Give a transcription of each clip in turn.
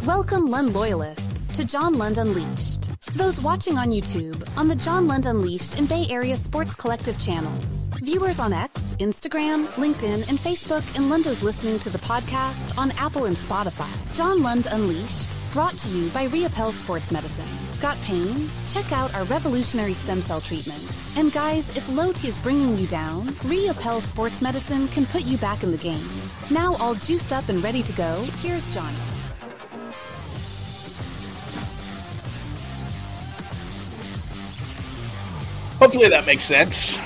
Welcome Lund loyalists to John Lund Unleashed. Those watching on YouTube, on the John Lund Unleashed and Bay Area Sports Collective channels. Viewers on X, Instagram, LinkedIn, and Facebook, and Lundos listening to the podcast on Apple and Spotify. John Lund Unleashed, brought to you by Reapel Sports Medicine. Got pain? Check out our revolutionary stem cell treatments. And guys, if low T is bringing you down, Reapel Sports Medicine can put you back in the game. Now all juiced up and ready to go, here's Johnny. Hopefully that makes sense.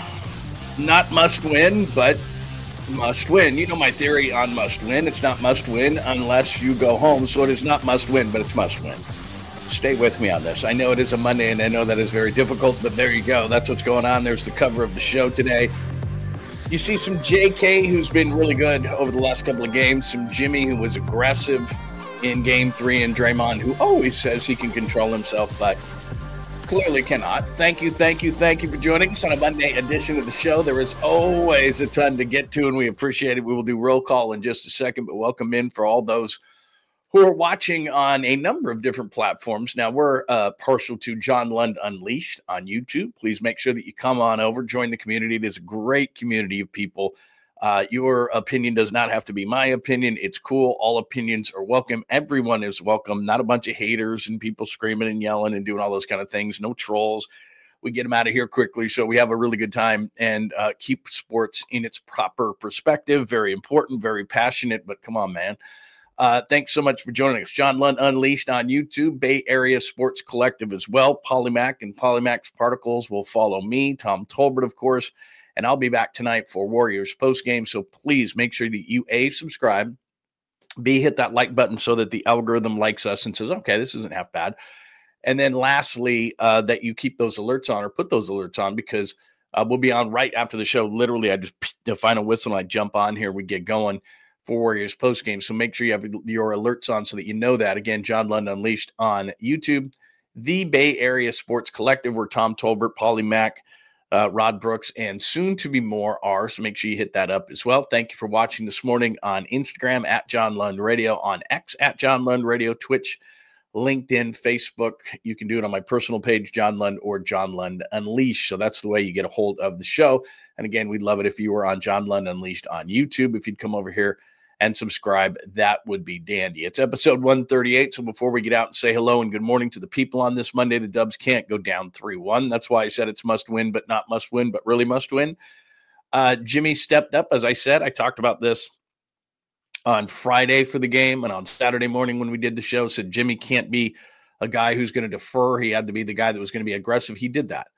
Not must win, but must win. You know my theory on must win. It's not must win unless you go home. So it is not must win, but it's must win. Stay with me on this. I know it is a Monday, and I know that is very difficult, but there you go. That's what's going on. There's the cover of the show today. You see some JK, who's been really good over the last couple of games. Some Jimmy, who was aggressive in Game 3, and Draymond, who always says he can control himself, but clearly cannot. Thank you for joining us on a Monday edition of the show. There is always a ton to get to, and we appreciate it. We will do roll call in just a second, but welcome in for all those who are watching on a number of different platforms. Now, we're partial to John Lund Unleashed on YouTube. Please make sure that you come on over, join the community. It is a great community of people. Your opinion does not have to be my opinion. It's cool. All opinions are welcome. Everyone is welcome. Not a bunch of haters and people screaming and yelling and doing all those kind of things. No trolls. We get them out of here quickly, so we have a really good time and keep sports in its proper perspective. Very important, very passionate, but come on, man. Thanks so much for joining us. John Lund Unleashed on YouTube, Bay Area Sports Collective as well. Polymac and Polymax Particles will follow me, Tom Tolbert, of course. And I'll be back tonight for Warriors postgame. So please make sure that you, A, subscribe, B, hit that like button so that the algorithm likes us and says, okay, this isn't half bad. And then lastly, that you keep those alerts on or put those alerts on because we'll be on right after the show. Literally, I just the final whistle and I jump on here. We get going for Warriors postgame. So make sure you have your alerts on so that you know that. Again, John Lund Unleashed on YouTube, the Bay Area Sports Collective, where Tom Tolbert, Polymac, Rod Brooks, and soon to be more are. So make sure you hit that up as well. Thank you for watching this morning on Instagram at John Lund Radio, on X at John Lund Radio, Twitch, LinkedIn, Facebook. You can do it on my personal page, John Lund or John Lund Unleashed. So that's the way you get a hold of the show. And again, we'd love it if you were on John Lund Unleashed on YouTube. If you'd come over here and subscribe, that would be dandy. It's episode 138, so before we get out and say hello and good morning to the people on this Monday, the Dubs can't go down 3-1. That's why I said it's must win, but not must win, but really must win. Jimmy stepped up, as I said. I talked about this on Friday for the game, and on Saturday morning when we did the show, said Jimmy can't be a guy who's going to defer. He had to be the guy that was going to be aggressive. He did that.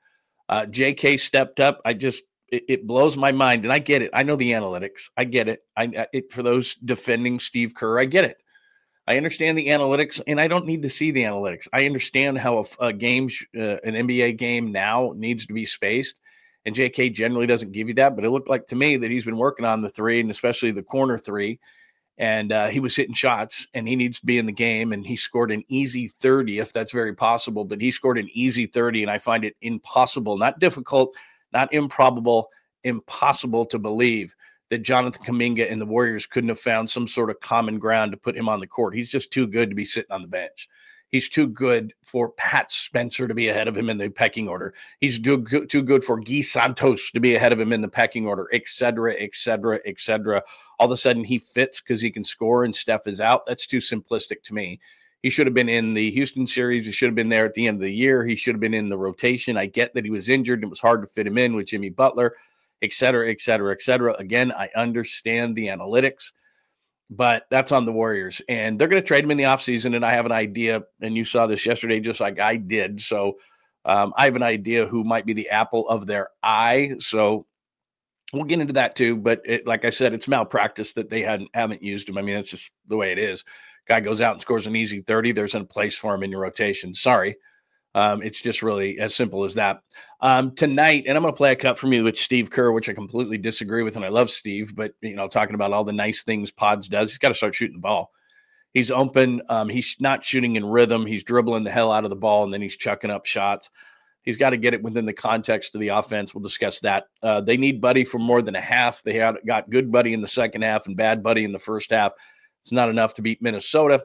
JK stepped up. It blows my mind, and I get it. I know the analytics. I get it. For those defending Steve Kerr, I get it. I understand the analytics, and I don't need to see the analytics. I understand how a game, an NBA game now needs to be spaced, and JK generally doesn't give you that, but it looked like to me that he's been working on the three, and especially the corner three, and he was hitting shots, and he needs to be in the game, and he scored an easy 30, if that's very possible, but he scored an easy 30, and I find it impossible, not difficult, not improbable, impossible to believe that Jonathan Kuminga and the Warriors couldn't have found some sort of common ground to put him on the court. He's just too good to be sitting on the bench. He's too good for Pat Spencer to be ahead of him in the pecking order. He's too good for Guy Santos to be ahead of him in the pecking order, et cetera, et cetera, et cetera. All of a sudden he fits because he can score and Steph is out. That's too simplistic to me. He should have been in the Houston series. He should have been there at the end of the year. He should have been in the rotation. I get that he was injured and it was hard to fit him in with Jimmy Butler, et cetera, et cetera, et cetera. Again, I understand the analytics, but that's on the Warriors. And they're going to trade him in the offseason, and I have an idea, and you saw this yesterday just like I did. So I have an idea who might be the apple of their eye. So we'll get into that too. But like I said, it's malpractice that they haven't used him. I mean, it's just the way it is. Guy goes out and scores an easy 30, there's a place for him in your rotation. Sorry. It's just really as simple as that. Tonight, and I'm going to play a cut from you with Steve Kerr, which I completely disagree with, and I love Steve, but, talking about all the nice things Pods does, he's got to start shooting the ball. He's open. He's not shooting in rhythm. He's dribbling the hell out of the ball, and then he's chucking up shots. He's got to get it within the context of the offense. We'll discuss that. They need Buddy for more than a half. They got good Buddy in the second half and bad Buddy in the first half. It's not enough to beat Minnesota.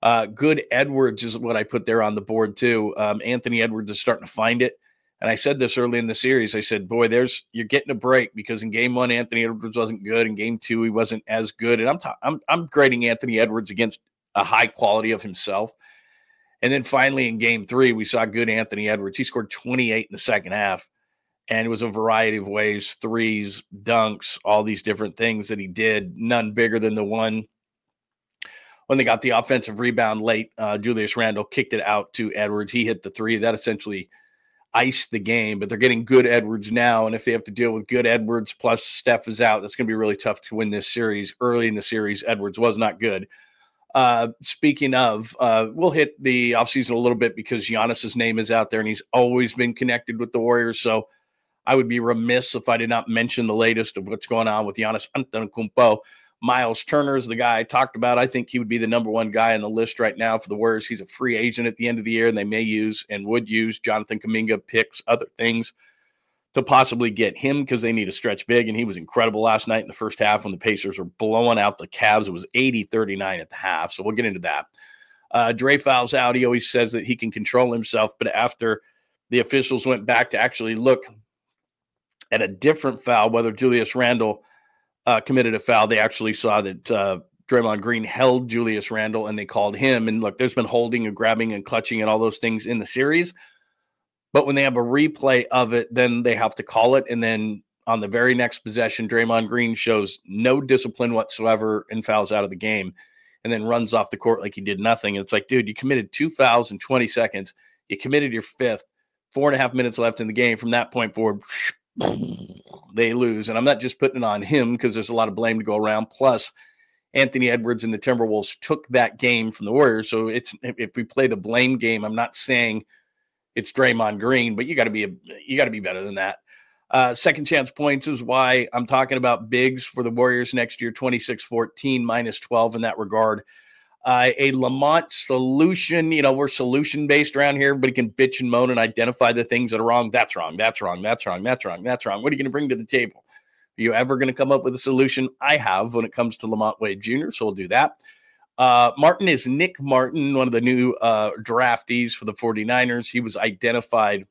Good Edwards is what I put there on the board too. Anthony Edwards is starting to find it. And I said this early in the series. I said, boy, you're getting a break, because in game 1, Anthony Edwards wasn't good. In game 2, he wasn't as good. And I'm grading Anthony Edwards against a high quality of himself. And then finally in game 3, we saw good Anthony Edwards. He scored 28 in the second half. And it was a variety of ways, threes, dunks, all these different things that he did, none bigger than the one when they got the offensive rebound late. Julius Randle kicked it out to Edwards. He hit the three. That essentially iced the game, but they're getting good Edwards now. And if they have to deal with good Edwards plus Steph is out, that's going to be really tough to win this series. Early in the series, Edwards was not good. Speaking of, we'll hit the offseason a little bit because Giannis's name is out there and he's always been connected with the Warriors. So I would be remiss if I did not mention the latest of what's going on with Giannis Antetokounmpo. Miles Turner is the guy I talked about. I think he would be the number one guy on the list right now for the Warriors. He's a free agent at the end of the year, and they may use and would use Jonathan Kuminga picks, other things to possibly get him because they need a stretch big, and he was incredible last night in the first half when the Pacers were blowing out the Cavs. It was 80-39 at the half, so we'll get into that. Dre fouls out. He always says that he can control himself, but after the officials went back to actually look at a different foul, whether Julius Randle committed a foul, they actually saw that Draymond Green held Julius Randle and they called him. And look, there's been holding and grabbing and clutching and all those things in the series. But when they have a replay of it, then they have to call it. And then on the very next possession, Draymond Green shows no discipline whatsoever and fouls out of the game and then runs off the court like he did nothing. And it's like, dude, you committed 2 fouls in 20 seconds. You committed your 5th, 4.5 minutes left in the game. From that point forward, they lose. And I'm not just putting it on him because there's a lot of blame to go around. Plus, Anthony Edwards and the Timberwolves took that game from the Warriors. So it's, if we play the blame game, I'm not saying it's Draymond Green, but you got to be better than that. Second chance points is why I'm talking about bigs for the Warriors next year, 26-14, minus 12 in that regard. A Lamont solution, we're solution-based around here. Everybody can bitch and moan and identify the things that are wrong. That's wrong. That's wrong. That's wrong. That's wrong. That's wrong. What are you going to bring to the table? Are you ever going to come up with a solution? I have when it comes to Lamont Wade Jr., so we'll do that. Martin is Nick Martin, one of the new draftees for the 49ers. He was identified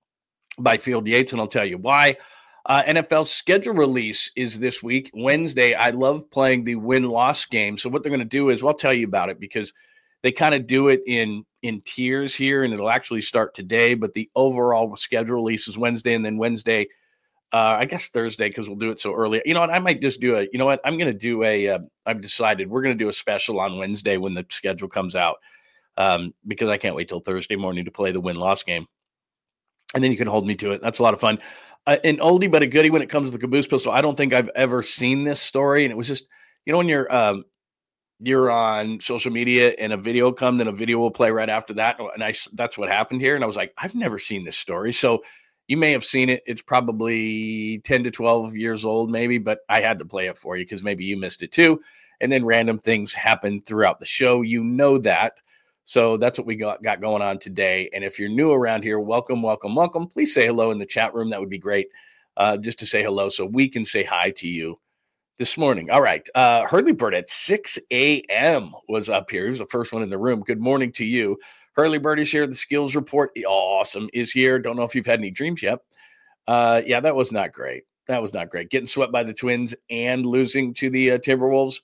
by Field Yates, and I'll tell you why. NFL schedule release is this week, Wednesday. I love playing the win-loss game. So what they're going to do is, I'll tell you about it because they kind of do it in tiers here, and it'll actually start today. But the overall schedule release is Wednesday, and then Wednesday, I guess Thursday, because we'll do it so early. You know what? I might just do I'm going to do I've decided we're going to do a special on Wednesday when the schedule comes out because I can't wait till Thursday morning to play the win-loss game. And then you can hold me to it. That's a lot of fun. An oldie but a goodie when it comes to the Caboose Pistol. I don't think I've ever seen this story. And it was just, when you're on social media and a video comes and a video will play right after that. And that's what happened here. And I was like, I've never seen this story. So you may have seen it. It's probably 10 to 12 years old maybe, but I had to play it for you because maybe you missed it too. And then random things happen throughout the show. That. So that's what we got going on today. And if you're new around here, welcome, welcome, welcome. Please say hello in the chat room. That would be great just to say hello so we can say hi to you this morning. All right. Hurley Bird at 6 a.m. was up here. He was the first one in the room. Good morning to you. Hurley Bird is here. The skills report, awesome, is here. Don't know if you've had any dreams yet. Yeah, that was not great. Getting swept by the Twins and losing to the Timberwolves.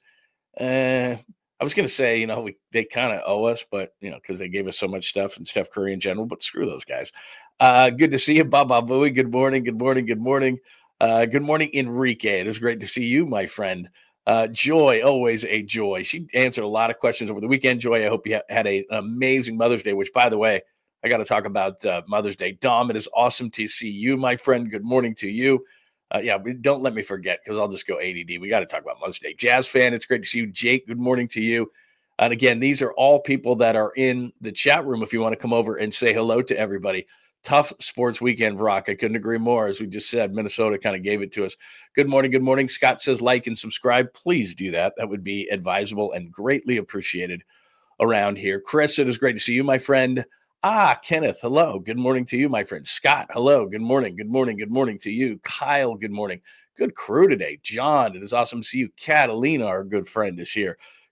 I was going to say, they kind of owe us, but, because they gave us so much stuff and Steph Curry in general, but screw those guys. Good to see you, Baba Booey. Good morning. Good morning. Good morning. Good morning, Enrique. It is great to see you, my friend. Joy, always a joy. She answered a lot of questions over the weekend. Joy, I hope you had an amazing Mother's Day, which, by the way, I got to talk about Mother's Day. Dom, it is awesome to see you, my friend. Good morning to you. Don't let me forget because I'll just go ADD. We got to talk about Mother's Day. Jazz fan, it's great to see you. Jake, good morning to you. And again, these are all people that are in the chat room if you want to come over and say hello to everybody. Tough sports weekend, Brock. I couldn't agree more. As we just said, Minnesota kind of gave it to us. Good morning. Good morning. Scott says like and subscribe. Please do that. That would be advisable and greatly appreciated around here. Chris, it is great to see you, my friend. Kenneth, hello. Good morning to you, my friend. Scott, hello. Good morning. Good morning. Good morning to you. Kyle, good morning. Good crew today. John, it is awesome to see you. Catalina, our good friend, is here.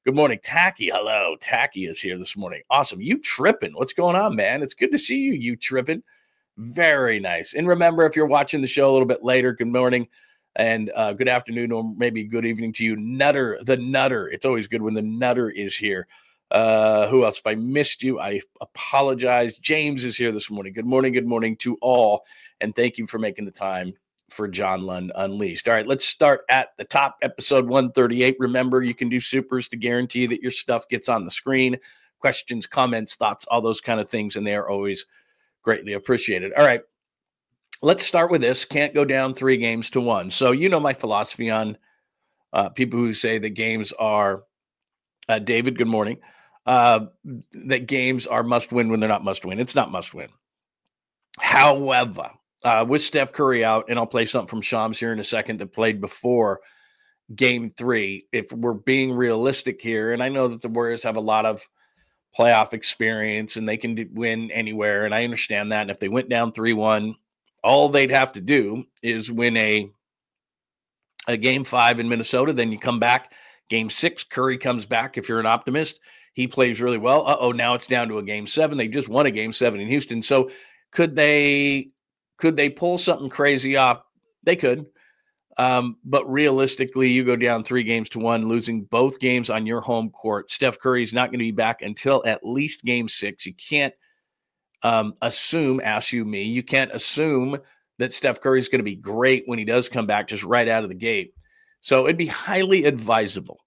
Good morning, Tacky. Hello, Tacky is here this morning. Awesome. You tripping? What's going on, man? It's good to see you. You tripping? Very nice. And remember, if you're watching the show a little bit later, good morning and good afternoon, or maybe good evening to you, Nutter, the Nutter. It's always good when the Nutter is here. Who else? If I missed you, I apologize. James is here this morning. Good morning to all, and thank you for making the time for John Lund Unleashed. All right, let's start at the top, episode 138. Remember, you can do supers to guarantee that your stuff gets on the screen. Questions, comments, thoughts, all those kind of things, and they are always greatly appreciated. All right, let's start with this. Can't go down 3-1. So you know my philosophy on people who say that games are, David, good morning, that games are must win when they're not must win. It's not must win. However, with Steph Curry out, and I'll play something from Shams here in a second that played before game 3, if we're being realistic here, and I know that the Warriors have a lot of playoff experience and they can win anywhere, and I understand that. And if they went down 3-1, all they'd have to do is win a game 5 in Minnesota. Then you come back, game 6, Curry comes back. If you're an optimist, he plays really well. Now it's down to a game 7. They just won a game 7 in Houston. So could they pull something crazy off? They could. But realistically, you go down 3-1, losing both games on your home court. Steph Curry is not going to be back until at least game 6. You can't assume, ask you me, you can't assume that Steph Curry is going to be great when he does come back just right out of the gate. So it'd be highly advisable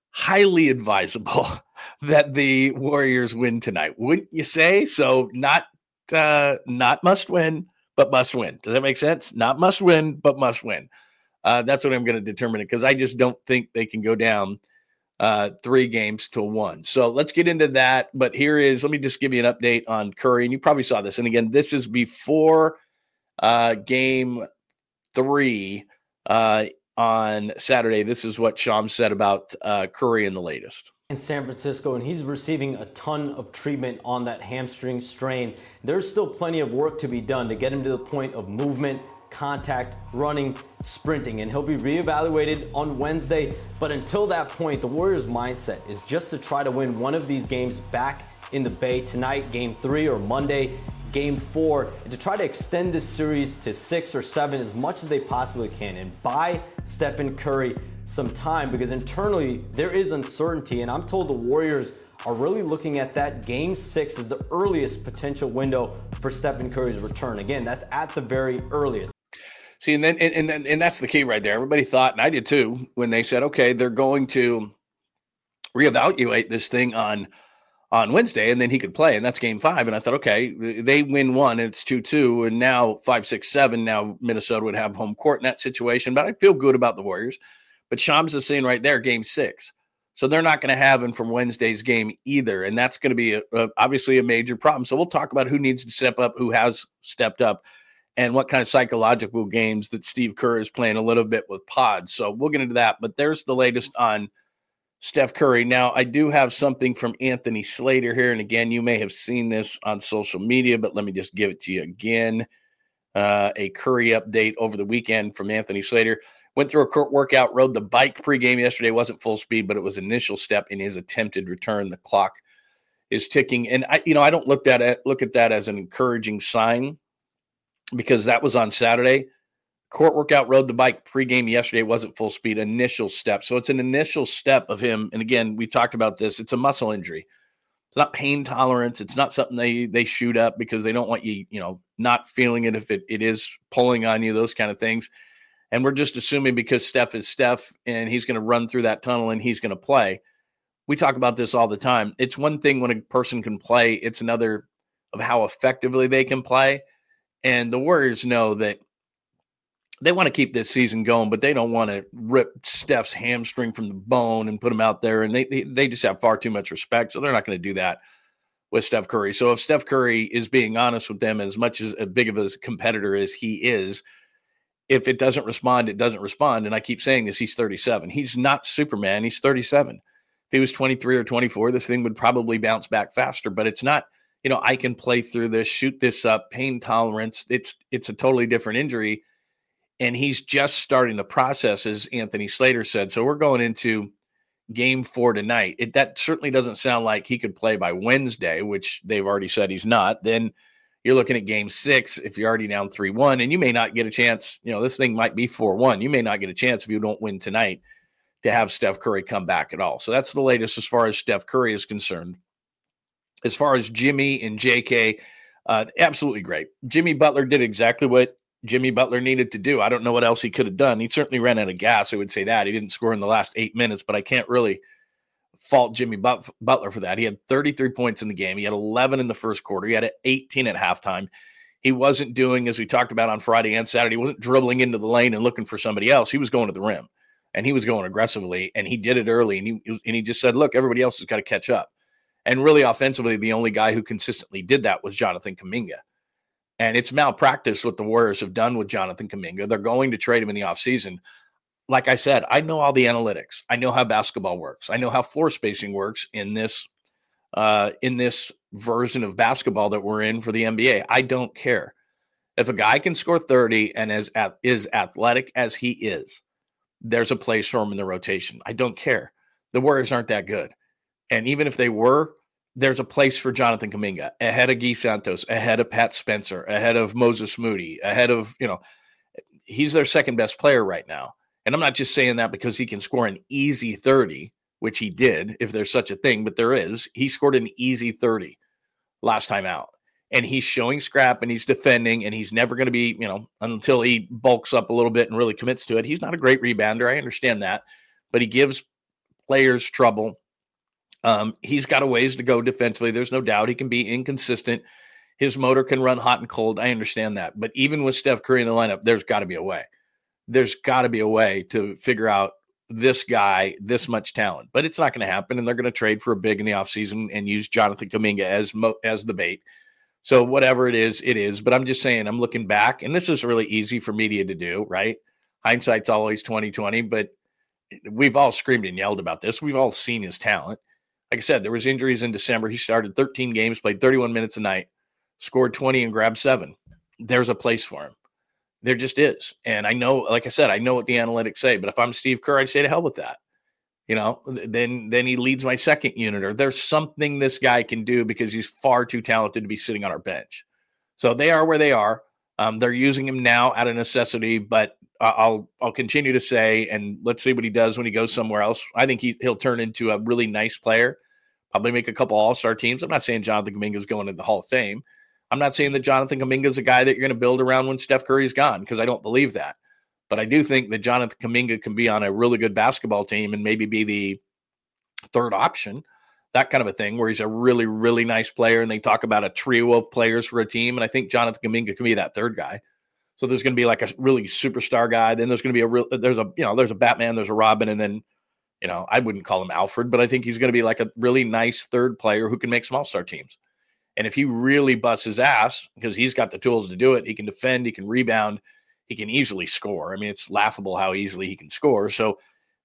that the Warriors win tonight. Wouldn't you say? So not must win, but must win. Does that make sense? Not must win, but must win. That's what I'm going to determine it, because I just don't think they can go down 3-1. So let's get into that. But let me just give you an update on Curry. And you probably saw this. And again, this is before game 3 on Saturday. This is what Shams said about Curry in the latest. In San Francisco, and he's receiving a ton of treatment on that hamstring strain. There's still plenty of work to be done to get him to the point of movement, contact, running, sprinting, and he'll be reevaluated on Wednesday. But until that point, the Warriors' mindset is just to try to win one of these games back in the Bay tonight, game 3, or Monday, game 4, and to try to extend this series to 6 or 7 as much as they possibly can and buy Stephen Curry some time, because internally there is uncertainty, and I'm told the Warriors are really looking at that game 6 as the earliest potential window for Stephen Curry's return. Again, that's at the very earliest. See, and that's the key right there. Everybody thought, and I did too, when they said, okay, they're going to reevaluate this thing on Wednesday, and then he could play, and that's game 5. And I thought, okay, they win 1, and it's 2-2, and now 5, 6, 7. Now Minnesota would have home court in that situation, but I feel good about the Warriors. But Shams is saying right there, game 6. So they're not going to have him from Wednesday's game either, and that's going to be obviously a major problem. So we'll talk about who needs to step up, who has stepped up, and what kind of psychological games that Steve Kerr is playing a little bit with pods. So we'll get into that. But there's the latest on Steph Curry. Now, I do have something from Anthony Slater here. And again, you may have seen this on social media, but let me just give it to you again. A Curry update over the weekend from Anthony Slater. Went through a court workout, rode the bike pregame yesterday. Wasn't full speed, but it was initial step in his attempted return. The clock is ticking. And I don't look at that as an encouraging sign, because that was on Saturday. Court workout, rode the bike pregame yesterday, wasn't full speed, initial step. So it's an initial step of him. And again, we talked about this. It's a muscle injury. It's not pain tolerance. It's not something they shoot up because they don't want you, not feeling it if it is pulling on you, those kind of things. And we're just assuming because Steph is Steph and he's going to run through that tunnel and he's going to play. We talk about this all the time. It's one thing when a person can play. It's another of how effectively they can play. And the Warriors know that they want to keep this season going, but they don't want to rip Steph's hamstring from the bone and put him out there. And they just have far too much respect. So they're not going to do that with Steph Curry. So if Steph Curry is being honest with them, as much as big of a competitor as he is, if it doesn't respond, it doesn't respond. And I keep saying this, he's 37. He's not Superman. He's 37. If he was 23 or 24, this thing would probably bounce back faster, but it's not, I can play through this, shoot this up, pain tolerance. It's a totally different injury. And he's just starting the process, as Anthony Slater said. So we're going into game 4 tonight, that certainly doesn't sound like he could play by Wednesday, which they've already said he's not. Then you're looking at game 6 if you're already down 3-1, and you may not get a chance. This thing might be 4-1. You may not get a chance if you don't win tonight to have Steph Curry come back at all. So that's the latest as far as Steph Curry is concerned. As far as Jimmy and JK, absolutely great. Jimmy Butler did exactly what Jimmy Butler needed to do. I don't know what else he could have done. He certainly ran out of gas. I would say that. He didn't score in the last 8 minutes, but I can't really fault Jimmy Butler for that. He had 33 points in the game. He had 11 in the first quarter. He had 18 at halftime. He wasn't doing, as we talked about on Friday and Saturday, he wasn't dribbling into the lane and looking for somebody else. He was going to the rim, and he was going aggressively, and he did it early, and he just said, look, everybody else has got to catch up. And really offensively, the only guy who consistently did that was Jonathan Kuminga. And it's malpractice what the Warriors have done with Jonathan Kuminga. They're going to trade him in the offseason. Like I said, I know all the analytics. I know how basketball works. I know how floor spacing works in this version of basketball that we're in for the NBA. I don't care. If a guy can score 30 and is athletic as he is, there's a place for him in the rotation. I don't care. The Warriors aren't that good. And even if they were, there's a place for Jonathan Kuminga ahead of Guy Santos, ahead of Pat Spencer, ahead of Moses Moody, ahead of, he's their second best player right now. And I'm not just saying that because he can score an easy 30, which he did, if there's such a thing, but there is. He scored an easy 30 last time out. And he's showing scrap and he's defending, and he's never going to be, until he bulks up a little bit and really commits to it. He's not a great rebounder. I understand that. But he gives players trouble. He's got a ways to go defensively. There's no doubt he can be inconsistent. His motor can run hot and cold. I understand that. But even with Steph Curry in the lineup, there's got to be a way. There's got to be a way to figure out this guy, this much talent. But it's not going to happen, and they're going to trade for a big in the offseason and use Jonathan Kuminga as the bait. So whatever it is. But I'm just saying, I'm looking back, and this is really easy for media to do, right? Hindsight's always 20/20, but we've all screamed and yelled about this. We've all seen his talent. Like I said, there was injuries in December. He started 13 games, played 31 minutes a night, scored 20 and grabbed 7. There's a place for him. There just is. And I know, like I said, I know what the analytics say, but if I'm Steve Kerr, I'd say to hell with that. Then he leads my second unit, or there's something this guy can do because he's far too talented to be sitting on our bench. So they are where they are. They're using him now out of necessity, but I'll continue to say, and let's see what he does when he goes somewhere else. I think he'll turn into a really nice player, probably make a couple all-star teams. I'm not saying Jonathan Kuminga is going to the Hall of Fame. I'm not saying that Jonathan Kuminga is a guy that you're going to build around when Steph Curry's gone, because I don't believe that. But I do think that Jonathan Kuminga can be on a really good basketball team and maybe be the third option, that kind of a thing, where he's a really, really nice player, and they talk about a trio of players for a team, and I think Jonathan Kuminga can be that third guy. So there's going to be like a really superstar guy. Then there's going to be there's a Batman, there's a Robin, and then, I wouldn't call him Alfred, but I think he's going to be like a really nice third player who can make some all-star teams. And if he really busts his ass, because he's got the tools to do it, he can defend, he can rebound, he can easily score. I mean, it's laughable how easily he can score. So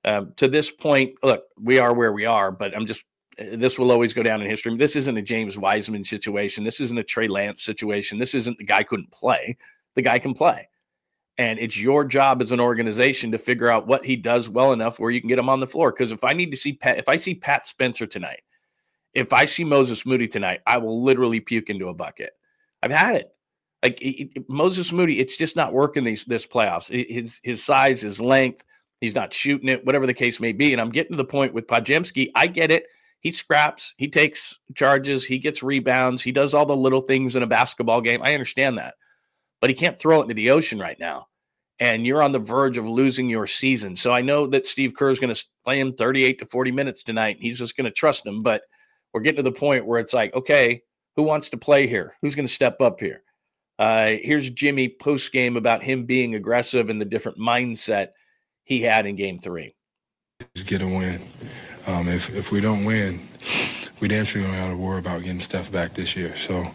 to this point, look, we are where we are, but this will always go down in history. This isn't a James Wiseman situation. This isn't a Trey Lance situation. This isn't the guy couldn't play. The guy can play. And it's your job as an organization to figure out what he does well enough where you can get him on the floor. Because if I see Pat Spencer tonight, if I see Moses Moody tonight, I will literally puke into a bucket. I've had it. Like Moses Moody, it's just not working this playoffs. His size, his length, he's not shooting it, whatever the case may be. And I'm getting to the point with Podziemski. I get it. He scraps, he takes charges, he gets rebounds, he does all the little things in a basketball game. I understand that. But he can't throw it into the ocean right now. And you're on the verge of losing your season. So I know that Steve Kerr is going to play him 38 to 40 minutes tonight. He's just going to trust him. But we're getting to the point where it's like, okay, who wants to play here? Who's going to step up here? Here's Jimmy post-game about him being aggressive and the different mindset he had in Game 3. Just get a win. If we don't win, we damn sure don't have to worry about getting Steph back this year. So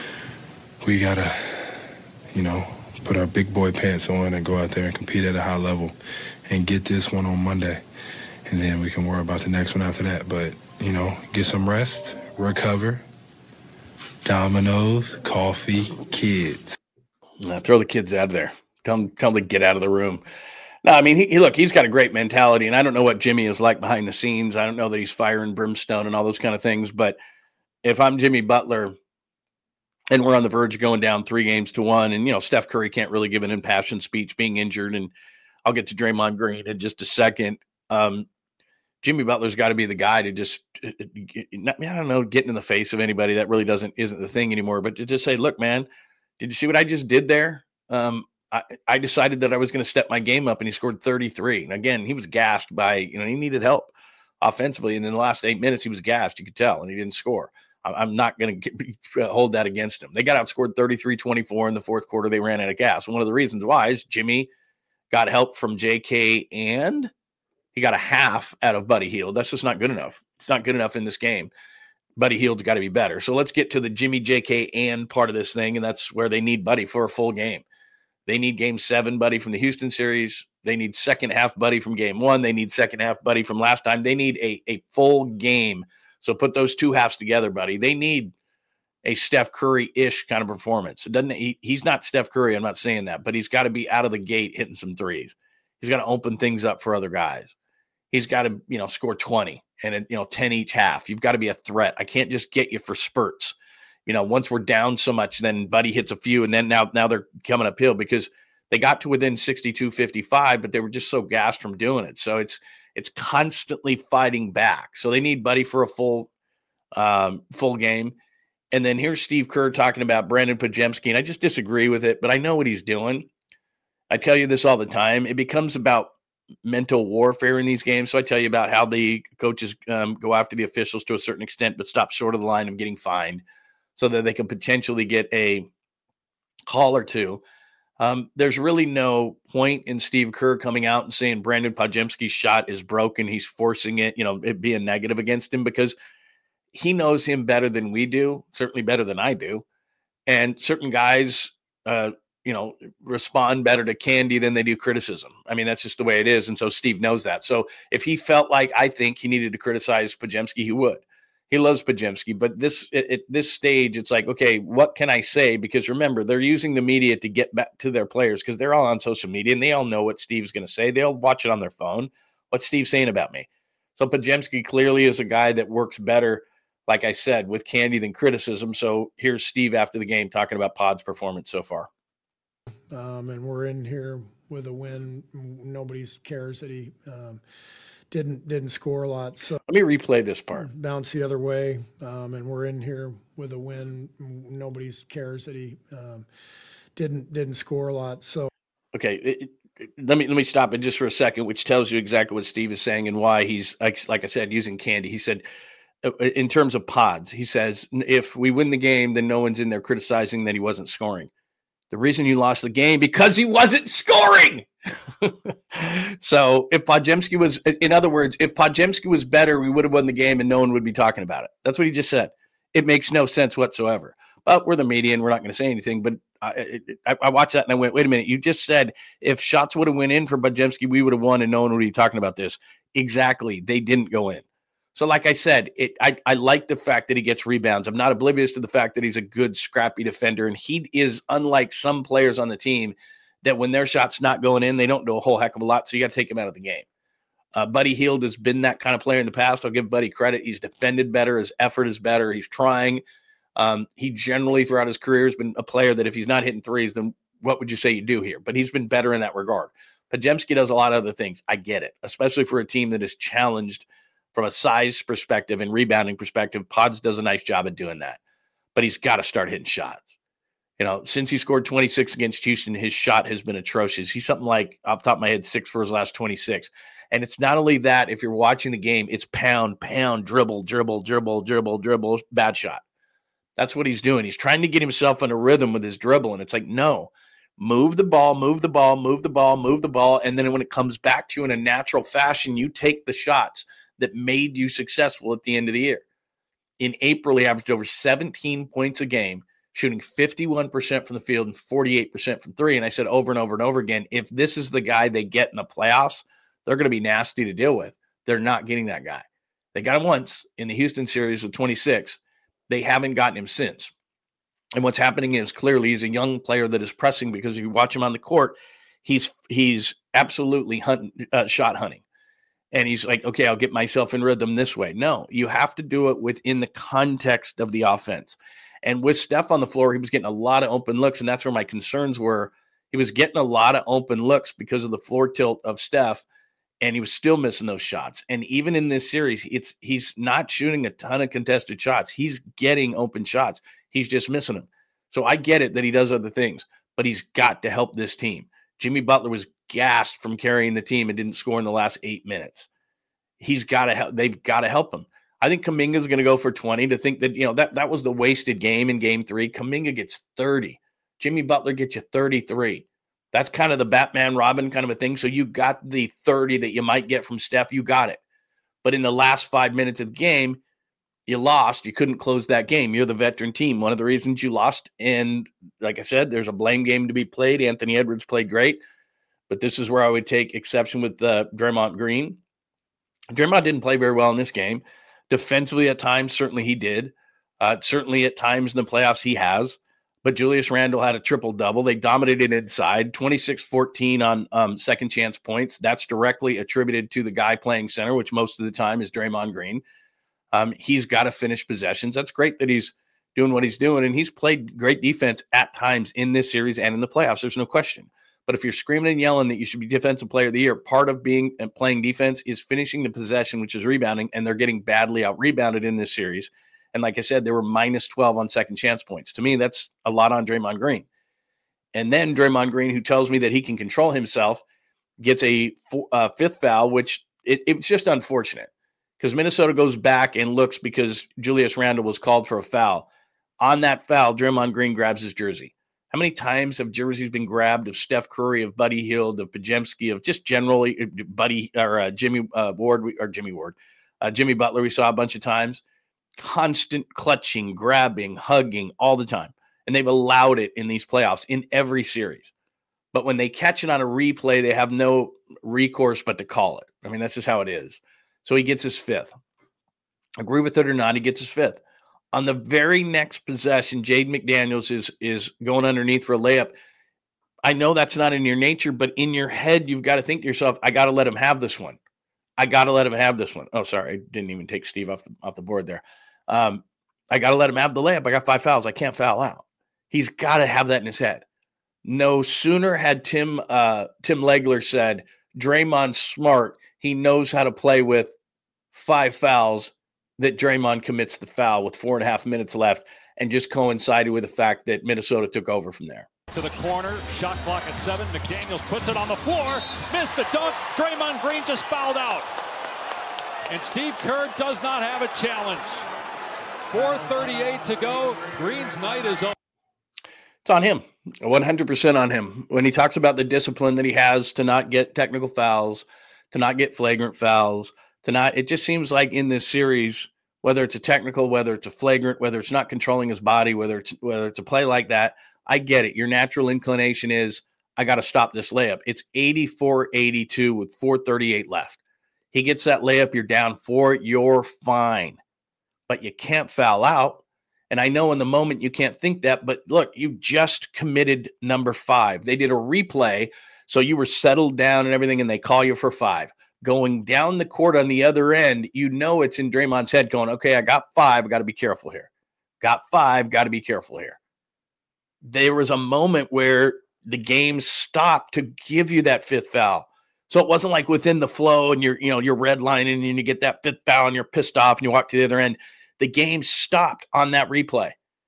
we got to, put our big boy pants on and go out there and compete at a high level and get this one on Monday. And then we can worry about the next one after that. But, get some rest, recover, Domino's, coffee, kids. Throw the kids out of there. Tell them to get out of the room. No, I mean, he's got a great mentality, and I don't know what Jimmy is like behind the scenes. I don't know that he's fire and brimstone and all those kind of things, but if I'm Jimmy Butler and we're on the verge of going down 3-1, and, Steph Curry can't really give an impassioned speech being injured, and I'll get to Draymond Green in just a second. Jimmy Butler's got to be the guy to just, I don't know, get in the face of anybody. That really isn't the thing anymore, but to just say, look, man, did you see what I just did there? I decided that I was going to step my game up, and he scored 33. And again, he was gassed by, he needed help offensively. And in the last 8 minutes, he was gassed, you could tell, and he didn't score. I'm not going to hold that against him. They got outscored 33-24 in the fourth quarter. They ran out of gas. One of the reasons why is Jimmy got help from JK, and he got a half out of Buddy Hield. That's just not good enough. It's not good enough in this game. Buddy Hield's got to be better. So let's get to the Jimmy, JK, and part of this thing, and that's where they need Buddy for a full game. They need Game 7 Buddy from the Houston series. They need second half Buddy from Game 1. They need second half Buddy from last time. They need a full game. So put those two halves together, Buddy. They need a Steph Curry-ish kind of performance. He's not Steph Curry, I'm not saying that, but he's got to be out of the gate hitting some threes. He's got to open things up for other guys. He's got to, score 20 and 10 each half. You've got to be a threat. I can't just get you for spurts. Once we're down so much, then Buddy hits a few, and then now they're coming uphill because they got to within 62-55, but they were just so gassed from doing it. So it's constantly fighting back. So they need Buddy for a full game. And then here's Steve Kerr talking about Brandon Podziemski, and I just disagree with it, but I know what he's doing. I tell you this all the time. It becomes about mental warfare in these games. So I tell you about how the coaches go after the officials to a certain extent, but stop short of the line of getting fined so that they can potentially get a call or two. There's really no point in Steve Kerr coming out and saying Brandon Podziemski's shot is broken. He's forcing it, it being negative against him, because he knows him better than we do, certainly better than I do. And certain guys, respond better to candy than they do criticism. I mean, that's just the way it is. And so Steve knows that. So if he felt like I think he needed to criticize Podziemski, he would. He loves Podziemski, but at this stage, it's like, okay, what can I say? Because remember, they're using the media to get back to their players because they're all on social media and they all know what Steve's going to say. They'll watch it on their phone. What's Steve saying about me? So Podziemski clearly is a guy that works better, like I said, with candy than criticism. So here's Steve after the game talking about Pod's performance so far. And we're in here with a win. Nobody cares that he didn't score a lot. So let me replay this part. Bounce the other way, and we're in here with a win. Nobody cares that he didn't score a lot. So okay, let me stop it just for a second, which tells you exactly what Steve is saying and why he's like I said, using candy. He said, in terms of Pods, he says, if we win the game, then no one's in there criticizing that he wasn't scoring. The reason you lost the game because he wasn't scoring. So if Podziemski was, in other words, if Podziemski was better, we would have won the game and no one would be talking about it. That's what he just said. It makes no sense whatsoever. But we're the media and we're not going to say anything. But I watched that and I went, wait a minute. You just said if shots would have went in for Podziemski, we would have won and no one would be talking about this. Exactly. They didn't go in. So like I said, I like the fact that he gets rebounds. I'm not oblivious to the fact that he's a good, scrappy defender. And he is unlike some players on the team that when their shot's not going in, they don't do a whole heck of a lot. So you got to take him out of the game. Buddy Hield has been that kind of player in the past. I'll give Buddy credit. He's defended better. His effort is better. He's trying. He generally throughout his career has been a player that if he's not hitting threes, then what would you say you do here? But he's been better in that regard. Podziemski does a lot of other things. I get it, especially for a team that is challenged from a size perspective and rebounding perspective. Pods does a nice job at doing that, but he's got to start hitting shots. Since he scored 26 against Houston, his shot has been atrocious. He's something like, off the top of my head, 6 for his last 26. And it's not only that, if you're watching the game, it's pound, dribble, bad shot. That's what he's doing. He's trying to get himself in a rhythm with his dribble. And it's like, no, move the ball. And then when it comes back to you in a natural fashion, you take the shots that made you successful at the end of the year. In April, he averaged over 17 points a game, shooting 51% from the field and 48% from three. And I said over and over and over again, if this is the guy they get in the playoffs, they're going to be nasty to deal with. They're not getting that guy. They got him once in the Houston series with 26. They haven't gotten him since. And what's happening is clearly he's a young player that is pressing because if you watch him on the court, he's absolutely shot hunting. And he's like, okay, I'll get myself in rhythm this way. No, you have to do it within the context of the offense. And with Steph on the floor, he was getting a lot of open looks, and that's where my concerns were. He was getting a lot of open looks because of the floor tilt of Steph, and he was still missing those shots. And even in this series, he's not shooting a ton of contested shots. He's getting open shots. He's just missing them. So I get it that he does other things, but he's got to help this team. Jimmy Butler was gassed from carrying the team and didn't score in the last 8 minutes. He's got to help. They've got to help him. I think Kuminga's going to go for 20. To think that, that was the wasted game in game 3. Kuminga gets 30. Jimmy Butler gets you 33. That's kind of the Batman Robin kind of a thing. So you got the 30 that you might get from Steph. You got it. But in the last 5 minutes of the game, you lost. You couldn't close that game. You're the veteran team. One of the reasons you lost. And like I said, there's a blame game to be played. Anthony Edwards played great. But this is where I would take exception with Draymond Green. Draymond didn't play very well in this game. Defensively at times, certainly he did. Certainly at times in the playoffs he has. But Julius Randle had a triple-double. They dominated inside, 26-14 on second chance points. That's directly attributed to the guy playing center, which most of the time is Draymond Green. He's got to finish possessions. That's great that he's doing what he's doing, and he's played great defense at times in this series and in the playoffs. There's no question. But if you're screaming and yelling that you should be Defensive Player of the Year, part of being and playing defense is finishing the possession, which is rebounding, and they're getting badly out-rebounded in this series. And like I said, they were minus 12 on second chance points. To me, that's a lot on Draymond Green. And then Draymond Green, who tells me that he can control himself, gets a fifth foul, which it's just unfortunate because Minnesota goes back and looks because Julius Randle was called for a foul. On that foul, Draymond Green grabs his jersey. How many times have jerseys been grabbed of Steph Curry, of Buddy Hield, of Podziemski, of just generally Jimmy Butler? We saw a bunch of times. Constant clutching, grabbing, hugging all the time. And they've allowed it in these playoffs in every series. But when they catch it on a replay, they have no recourse but to call it. I mean, that's just how it is. So he gets his fifth. Agree with it or not, he gets his fifth. On the very next possession, Jaden McDaniels is going underneath for a layup. I know that's not in your nature, but in your head, you've got to think to yourself, I got to let him have this one. Oh, sorry. I didn't even take Steve off the board there. I got to let him have the layup. I got 5 fouls. I can't foul out. He's got to have that in his head. No sooner had Tim Legler said, Draymond's smart. He knows how to play with 5 fouls, that Draymond commits the foul with 4.5 minutes left, and just coincided with the fact that Minnesota took over from there. To the corner, shot clock at 7. McDaniels puts it on the floor, missed the dunk. Draymond Green just fouled out. And Steve Kerr does not have a challenge. 4:38 to go. Green's night is over. It's on him, 100% on him. When he talks about the discipline that he has to not get technical fouls, to not get flagrant fouls, it just seems like in this series, whether it's a technical, whether it's a flagrant, whether it's not controlling his body, whether it's a play like that, I get it. Your natural inclination is, I got to stop this layup. It's 84-82 with 4:38 left. He gets that layup, you're down 4, you're fine. But you can't foul out. And I know in the moment you can't think that, but look, you just committed number 5. They did a replay, so you were settled down and everything, and they call you for 5. Going down the court on the other end, you know it's in Draymond's head going, okay, I got 5, I got to be careful here. Got 5, got to be careful here. There was a moment where the game stopped to give you that 5th foul. So it wasn't like within the flow and you're redlining and you get that 5th foul and you're pissed off and you walk to the other end. The game stopped on that replay.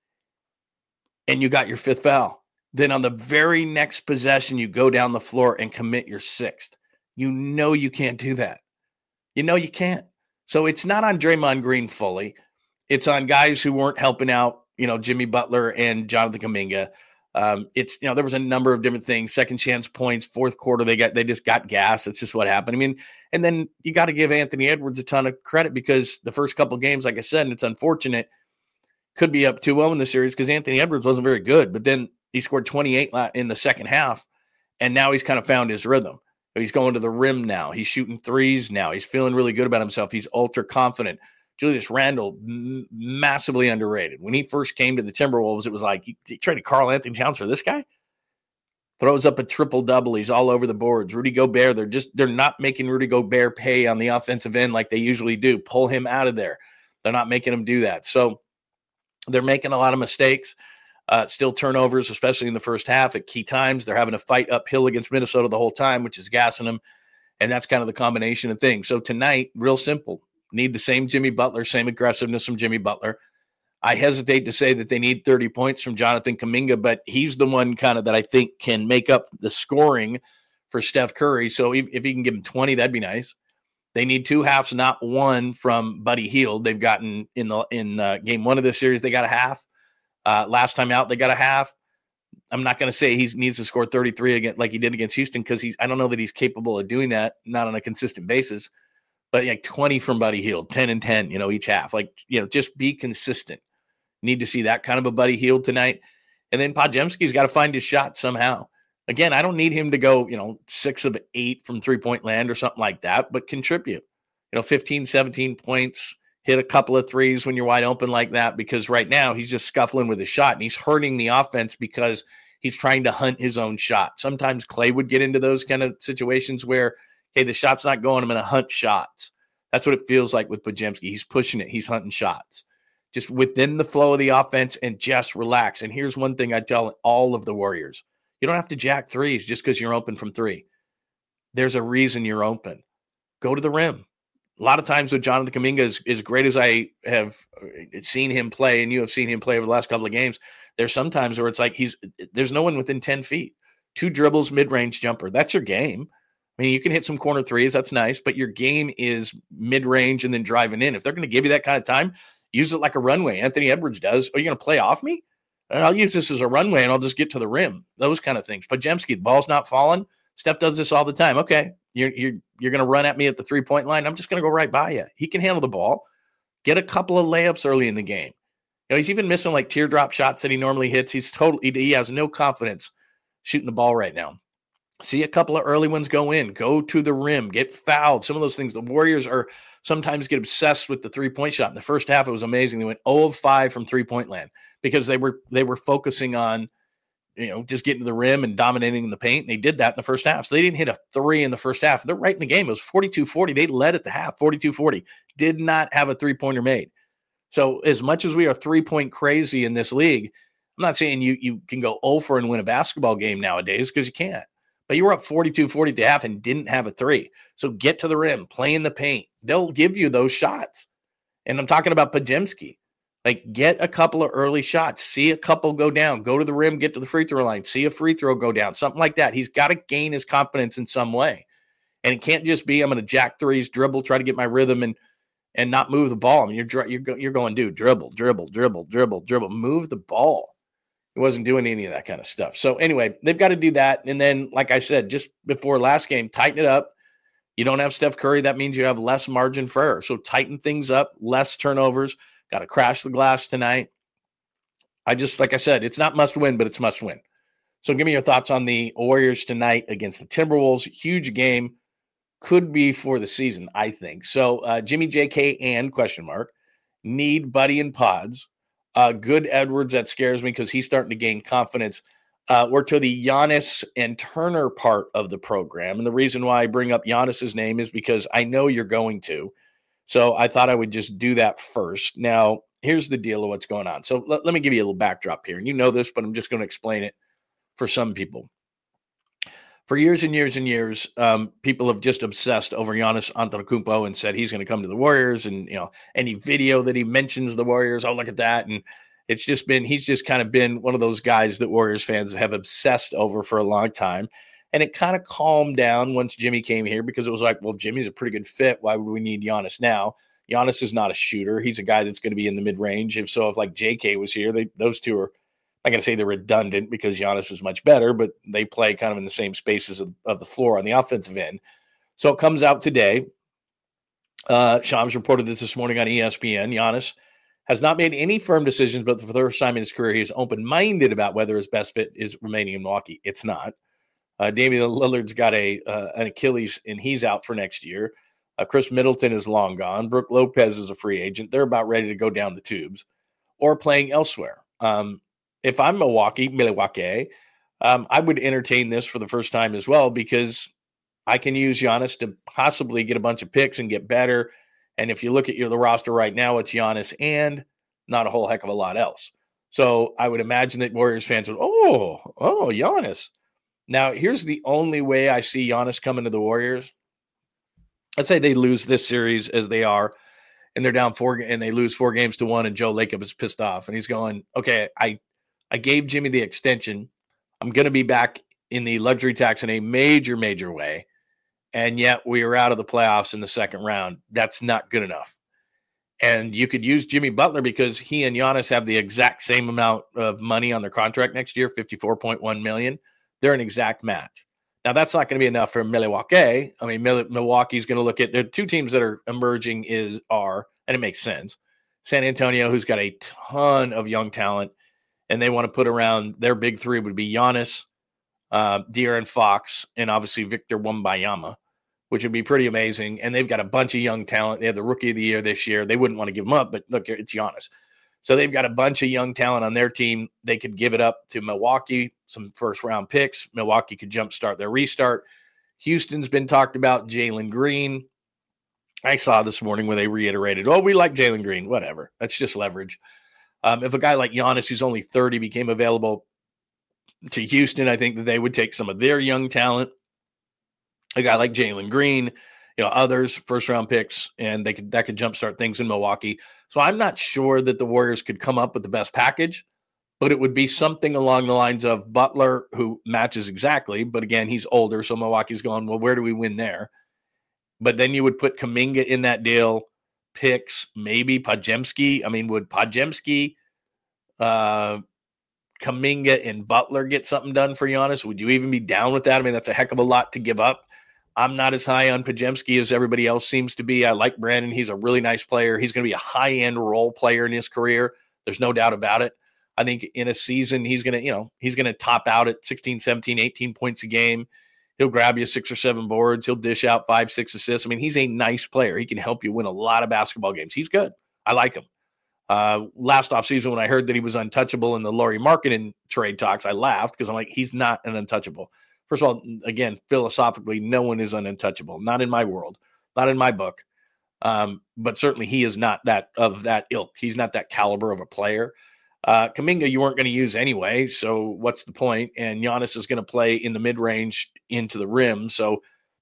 And you got your 5th foul. Then on the very next possession, you go down the floor and commit your 6th. You know you can't do that. You know you can't. So it's not on Draymond Green fully. It's on guys who weren't helping out, Jimmy Butler and Jonathan Kuminga. There was a number of different things. Second chance points, fourth quarter, they just got gas. It's just what happened. I mean, and then you got to give Anthony Edwards a ton of credit because the first couple games, like I said, and it's unfortunate, could be up 2-0 in the series because Anthony Edwards wasn't very good. But then he scored 28 in the second half, and now he's kind of found his rhythm. He's going to the rim now. He's shooting threes now. He's feeling really good about himself. He's ultra confident. Julius Randle, massively underrated. When he first came to the Timberwolves, it was like he traded Karl Anthony Towns for this guy. throws up a triple-double. He's all over the boards. Rudy Gobert, they're not making Rudy Gobert pay on the offensive end like they usually do. Pull him out of there. They're not making him do that. So they're making a lot of mistakes, still turnovers, especially in the first half at key times. They're having to fight uphill against Minnesota the whole time, which is gassing them. And that's kind of the combination of things. So tonight, real simple. Need the same Jimmy Butler, same aggressiveness from Jimmy Butler. I hesitate to say that they need 30 points from Jonathan Kuminga, but he's the one kind of that I think can make up the scoring for Steph Curry. So if he can give him 20, that'd be nice. They need 2 halves, not one, from Buddy Hield. They've gotten in game 1 of this series, they got a half. Last time out, they got a half. I'm not going to say he needs to score 33 again like he did against Houston because I don't know that he's capable of doing that, not on a consistent basis. But like 20 from Buddy Hield, 10 and 10, each half. Just be consistent. Need to see that kind of a Buddy Hield tonight. And then Podziemski's got to find his shot somehow. Again, I don't need him to go, 6 of 8 from three-point land or something like that, but contribute. 15, 17 points, hit a couple of threes when you're wide open like that, because right now he's just scuffling with his shot and he's hurting the offense because he's trying to hunt his own shot. Sometimes Clay would get into those kind of situations where, hey, the shot's not going, I'm going to hunt shots. That's what it feels like with Podziemski. He's pushing it. He's hunting shots. Just within the flow of the offense and just relax. And here's one thing I tell all of the Warriors. You don't have to jack threes just because you're open from 3. There's a reason you're open. Go to the rim. A lot of times with Jonathan Kuminga, as great as I have seen him play, and you have seen him play over the last couple of games, there's some times where it's like there's no one within 10 feet. 2 dribbles, mid-range jumper. That's your game. I mean, you can hit some corner threes. That's nice. But your game is mid-range and then driving in. If they're going to give you that kind of time, use it like a runway. Anthony Edwards does. Are you going to play off me? I'll use this as a runway and I'll just get to the rim. Those kind of things. Podziemski, the ball's not falling. Steph does this all the time. Okay, you're going to run at me at the 3-point line. I'm just going to go right by you. He can handle the ball. Get a couple of layups early in the game. He's even missing like teardrop shots that he normally hits. He has no confidence shooting the ball right now. See a couple of early ones go in. Go to the rim. Get fouled. Some of those things. The Warriors sometimes get obsessed with the 3-point shot. In the first half, it was amazing. They went 0 of 5 from 3-point land because they were focusing on, just getting to the rim and dominating the paint. And they did that in the first half. So they didn't hit a 3 in the first half. They're right in the game. It was 42-40. They led at the half, 42-40. Did not have a 3-pointer made. So as much as we are 3-point crazy in this league, I'm not saying you can go 0 for and win a basketball game nowadays because you can't. But you were up 42-40 at the half and didn't have a 3. So get to the rim, play in the paint. They'll give you those shots. And I'm talking about Podziemski. Like, get a couple of early shots. See a couple go down. Go to the rim, get to the free throw line. See a free throw go down. Something like that. He's got to gain his confidence in some way. And it can't just be, I'm going to jack threes, dribble, try to get my rhythm, and not move the ball. I mean, you're going, dude, dribble. Move the ball. He wasn't doing any of that kind of stuff. So anyway, they've got to do that. And then, like I said, just before last game, tighten it up. You don't have Steph Curry. That means you have less margin for error. So tighten things up, less turnovers. Got to crash the glass tonight. Like I said, it's not must win, but it's must win. So give me your thoughts on the Warriors tonight against the Timberwolves. Huge game. Could be for the season, I think. So Jimmy, JK, and ? Need Buddy and Pods. Good Edwards, that scares me because he's starting to gain confidence. We're to the Giannis and Turner part of the program. And the reason why I bring up Giannis's name is because I know you're going to. So I thought I would just do that first. Now, here's the deal of what's going on. So let me give you a little backdrop here. And you know this, but I'm just going to explain it for some people. For years and years and years, people have just obsessed over Giannis Antetokounmpo and said he's going to come to the Warriors. And, any video that he mentions the Warriors, oh, look at that. And he's just kind of been one of those guys that Warriors fans have obsessed over for a long time. And it kind of calmed down once Jimmy came here because it was like, well, Jimmy's a pretty good fit. Why would we need Giannis now? Giannis is not a shooter. He's a guy that's going to be in the mid-range. If like JK was here, those two are, I'm not going to say they're redundant because Giannis is much better, but they play kind of in the same spaces of the floor on the offensive end. So it comes out today. Shams reported this morning on ESPN. Giannis has not made any firm decisions, but for the first time in his career, he is open-minded about whether his best fit is remaining in Milwaukee. It's not. Damian Lillard's got an Achilles, and he's out for next year. Chris Middleton is long gone. Brook Lopez is a free agent. They're about ready to go down the tubes or playing elsewhere. If I'm Milwaukee, I would entertain this for the first time as well, because I can use Giannis to possibly get a bunch of picks and get better. And if you look at the roster right now, it's Giannis and not a whole heck of a lot else. So I would imagine that Warriors fans would, Giannis. Now, here's the only way I see Giannis coming to the Warriors. Let's say they lose this series as they are, and they're down 4 and they lose 4-1, and Joe Lacob is pissed off. And he's going, okay, I gave Jimmy the extension. I'm going to be back in the luxury tax in a major, major way. And yet we are out of the playoffs in the second round. That's not good enough. And you could use Jimmy Butler because he and Giannis have the exact same amount of money on their contract next year, $54.1 million. They're an exact match. Now, that's not going to be enough for Milwaukee. I mean, Milwaukee's going to look at – there are 2 teams that are emerging and it makes sense. San Antonio, who's got a ton of young talent, and they want to put around – their big 3 would be Giannis, De'Aaron Fox, and obviously Victor Wembanyama, which would be pretty amazing. And they've got a bunch of young talent. They had the Rookie of the Year this year. They wouldn't want to give him up, but look, it's Giannis. So they've got a bunch of young talent on their team. They could give it up to Milwaukee, some first-round picks. Milwaukee could jumpstart their restart. Houston's been talked about. Jalen Green. I saw this morning where they reiterated, we like Jalen Green. Whatever. That's just leverage. If a guy like Giannis, who's only 30, became available to Houston, I think that they would take some of their young talent. A guy like Jalen Green, others, first-round picks, and that could jumpstart things in Milwaukee. So I'm not sure that the Warriors could come up with the best package, but it would be something along the lines of Butler, who matches exactly, but again, he's older, so Milwaukee's going, well, where do we win there? But then you would put Kuminga in that deal, picks, maybe Podziemski. I mean, would Podziemski, Kuminga, and Butler get something done for Giannis? Would you even be down with that? I mean, that's a heck of a lot to give up. I'm not as high on Podziemski as everybody else seems to be. I like Brandon. He's a really nice player. He's going to be a high-end role player in his career. There's no doubt about it. I think in a season, he's going to top out at 16, 17, 18 points a game. He'll grab you 6 or 7 boards. He'll dish out 5, 6 assists. I mean, he's a nice player. He can help you win a lot of basketball games. He's good. I like him. Last offseason, when I heard that he was untouchable in the Lauri Markkanen trade talks, I laughed because I'm like, he's not an untouchable. First of all, again, philosophically, no one is untouchable. Not in my world, not in my book. But certainly he is not that of that ilk. He's not that caliber of a player. Kuminga, you weren't going to use anyway, so what's the point? And Giannis is going to play in the mid-range into the rim, so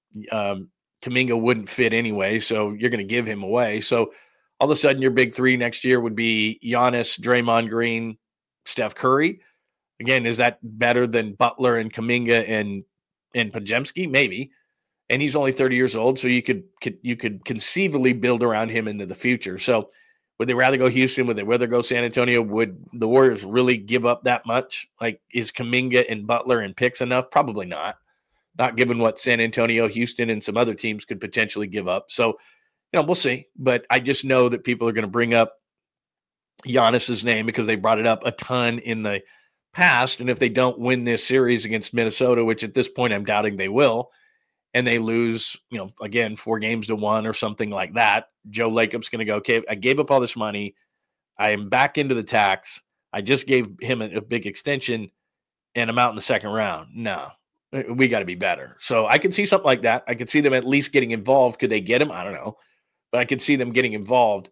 Kuminga wouldn't fit anyway, so you're going to give him away. So all of a sudden, your big 3 next year would be Giannis, Draymond Green, Steph Curry. Again, is that better than Butler and Kuminga and Podziemski? Maybe. And he's only 30 years old, so you could conceivably build around him into the future. So would they rather go Houston? Would they rather go San Antonio? Would the Warriors really give up that much? Like, is Kuminga and Butler and picks enough? Probably not. Not given what San Antonio, Houston, and some other teams could potentially give up. So, we'll see. But I just know that people are going to bring up Giannis's name because they brought it up a ton in the past. And if they don't win this series against Minnesota, which at this point I'm doubting they will, and they lose, again, 4-1 or something like that, Joe Lacob's going to go, okay, I gave up all this money. I am back into the tax. I just gave him a big extension, and I'm out in the second round. No, we got to be better. So I can see something like that. I could see them at least getting involved. Could they get him? I don't know. But I could see them getting involved.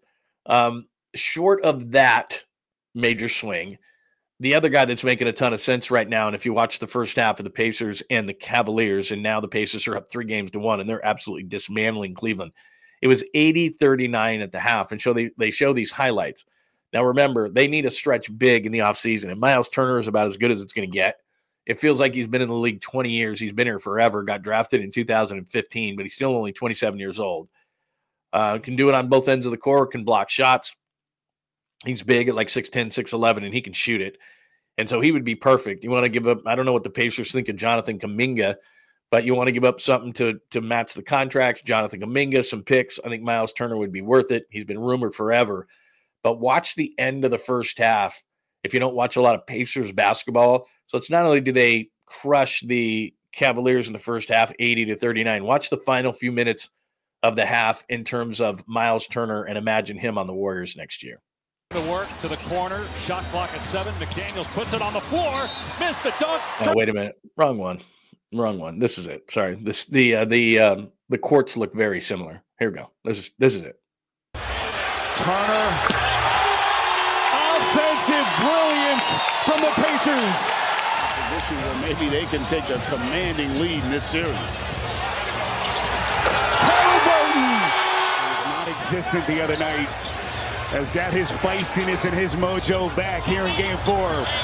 Short of that major swing, the other guy that's making a ton of sense right now, and if you watch the first half of the Pacers and the Cavaliers, and now the Pacers are up 3-1, and they're absolutely dismantling Cleveland. It was 80-39 at the half, and so they show these highlights. Now, remember, they need a stretch big in the offseason, and Miles Turner is about as good as it's going to get. It feels like he's been in the league 20 years. He's been here forever, got drafted in 2015, but he's still only 27 years old. Can do it on both ends of the court, can block shots. He's big at like 6'10", 6'11", and he can shoot it. And so he would be perfect. You want to give up, I don't know what the Pacers think of Jonathan Kuminga, but you want to give up something to match the contracts. Jonathan Kuminga, some picks. I think Miles Turner would be worth it. He's been rumored forever. But watch the end of the first half if you don't watch a lot of Pacers basketball. So it's not only do they crush the Cavaliers in the first half 80-39, watch the final few minutes of the half in terms of Miles Turner and imagine him on the Warriors next year. The work to the corner. Shot clock at 7. McDaniels puts it on the floor. Missed the dunk. Oh, wait a minute. Wrong one. This is it. Sorry. The courts look very similar. Here we go. This is it. Turner. Offensive brilliance from the Pacers. Position where maybe they can take a commanding lead in this series. Halliburton was not existent the other night. Has got his feistiness and his mojo back here in Game 4.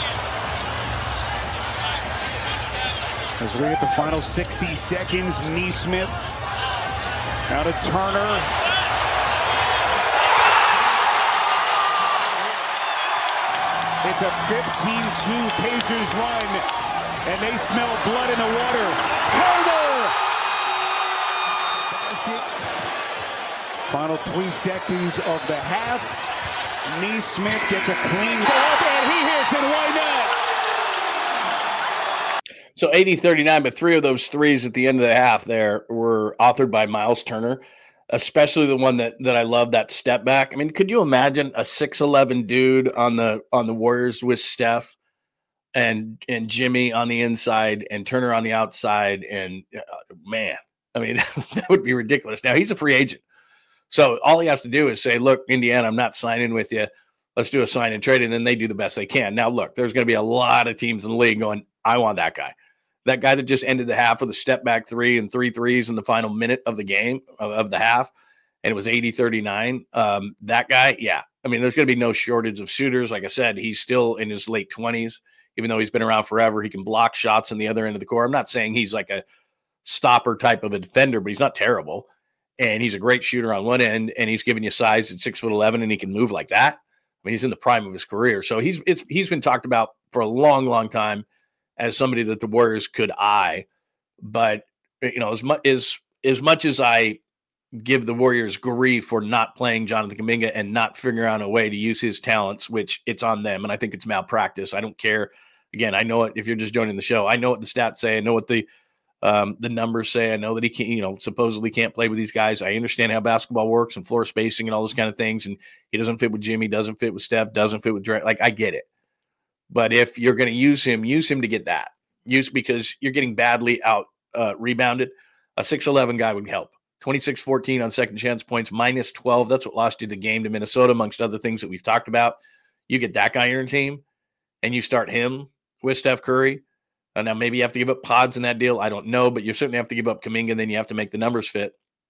As we get the final 60 seconds, Nesmith out of Turner. It's a 15-2 Pacers run, and they smell blood in the water. Turner! Basket. Final 3 seconds of the half. Nesmith gets a clean up, and he hits it. Why not? So 80-39, but 3 of those threes at the end of the half there were authored by Miles Turner, especially the one that I love, that step back. I mean, could you imagine a 6'11" dude on the Warriors with Steph and Jimmy on the inside and Turner on the outside? And man, I mean, that would be ridiculous. Now he's a free agent. So all he has to do is say, look, Indiana, I'm not signing with you. Let's do a sign and trade. And then they do the best they can. Now, look, there's going to be a lot of teams in the league going, I want that guy. That guy that just ended the half with a step back 3 and 3 threes in the final minute of the game, of the half, and it was 80-39. That guy, yeah. I mean, there's going to be no shortage of shooters. Like I said, he's still in his late 20s. Even though he's been around forever, he can block shots on the other end of the court. I'm not saying he's like a stopper type of a defender, but he's not terrible. And he's a great shooter on one end, and he's giving you size at 6'11", and he can move like that. I mean, he's in the prime of his career. So he's been talked about for a long, long time as somebody that the Warriors could eye. But, you know, as much as I give the Warriors grief for not playing Jonathan Kuminga and not figuring out a way to use his talents, which it's on them, and I think it's malpractice. I don't care. Again, I know it. If you're just joining the show, I know what the stats say. I know what the numbers say. I know that he can't, supposedly can't play with these guys. I understand how basketball works and floor spacing and all those kind of things. And he doesn't fit with Jimmy, doesn't fit with Steph, doesn't fit with Dre. Like, I get it. But if you're going to use him to get that. Because you're getting badly out rebounded. A 6'11" guy would help. 26-14 on second chance points, minus 12. That's what lost you the game to Minnesota, amongst other things that we've talked about. You get that guy in your team, and you start him with Steph Curry. Now, maybe you have to give up Pods in that deal. I don't know, but you certainly have to give up Kuminga, and then you have to make the numbers fit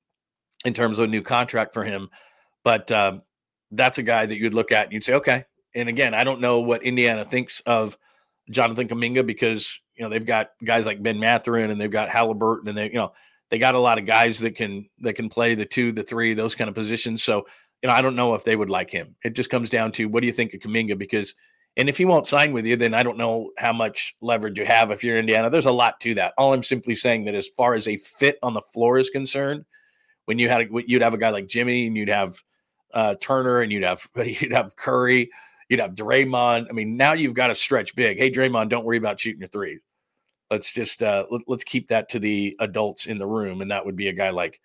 in terms of a new contract for him. But that's a guy that you'd look at and you'd say, okay. And again, I don't know what Indiana thinks of Jonathan Kuminga because, they've got guys like Ben Mathurin and they've got Halliburton and they got a lot of guys that can play the 2, the 3, those kind of positions. So, I don't know if they would like him. It just comes down to what do you think of Kuminga? And if he won't sign with you, then I don't know how much leverage you have if you're Indiana. There's a lot to that. All I'm simply saying that as far as a fit on the floor is concerned, when you'd have a guy like Jimmy and you'd have Turner and you'd have Curry, you'd have Draymond. I mean, now you've got to stretch big. Hey, Draymond, don't worry about shooting your threes. Let's just let's keep that to the adults in the room, and that would be a guy like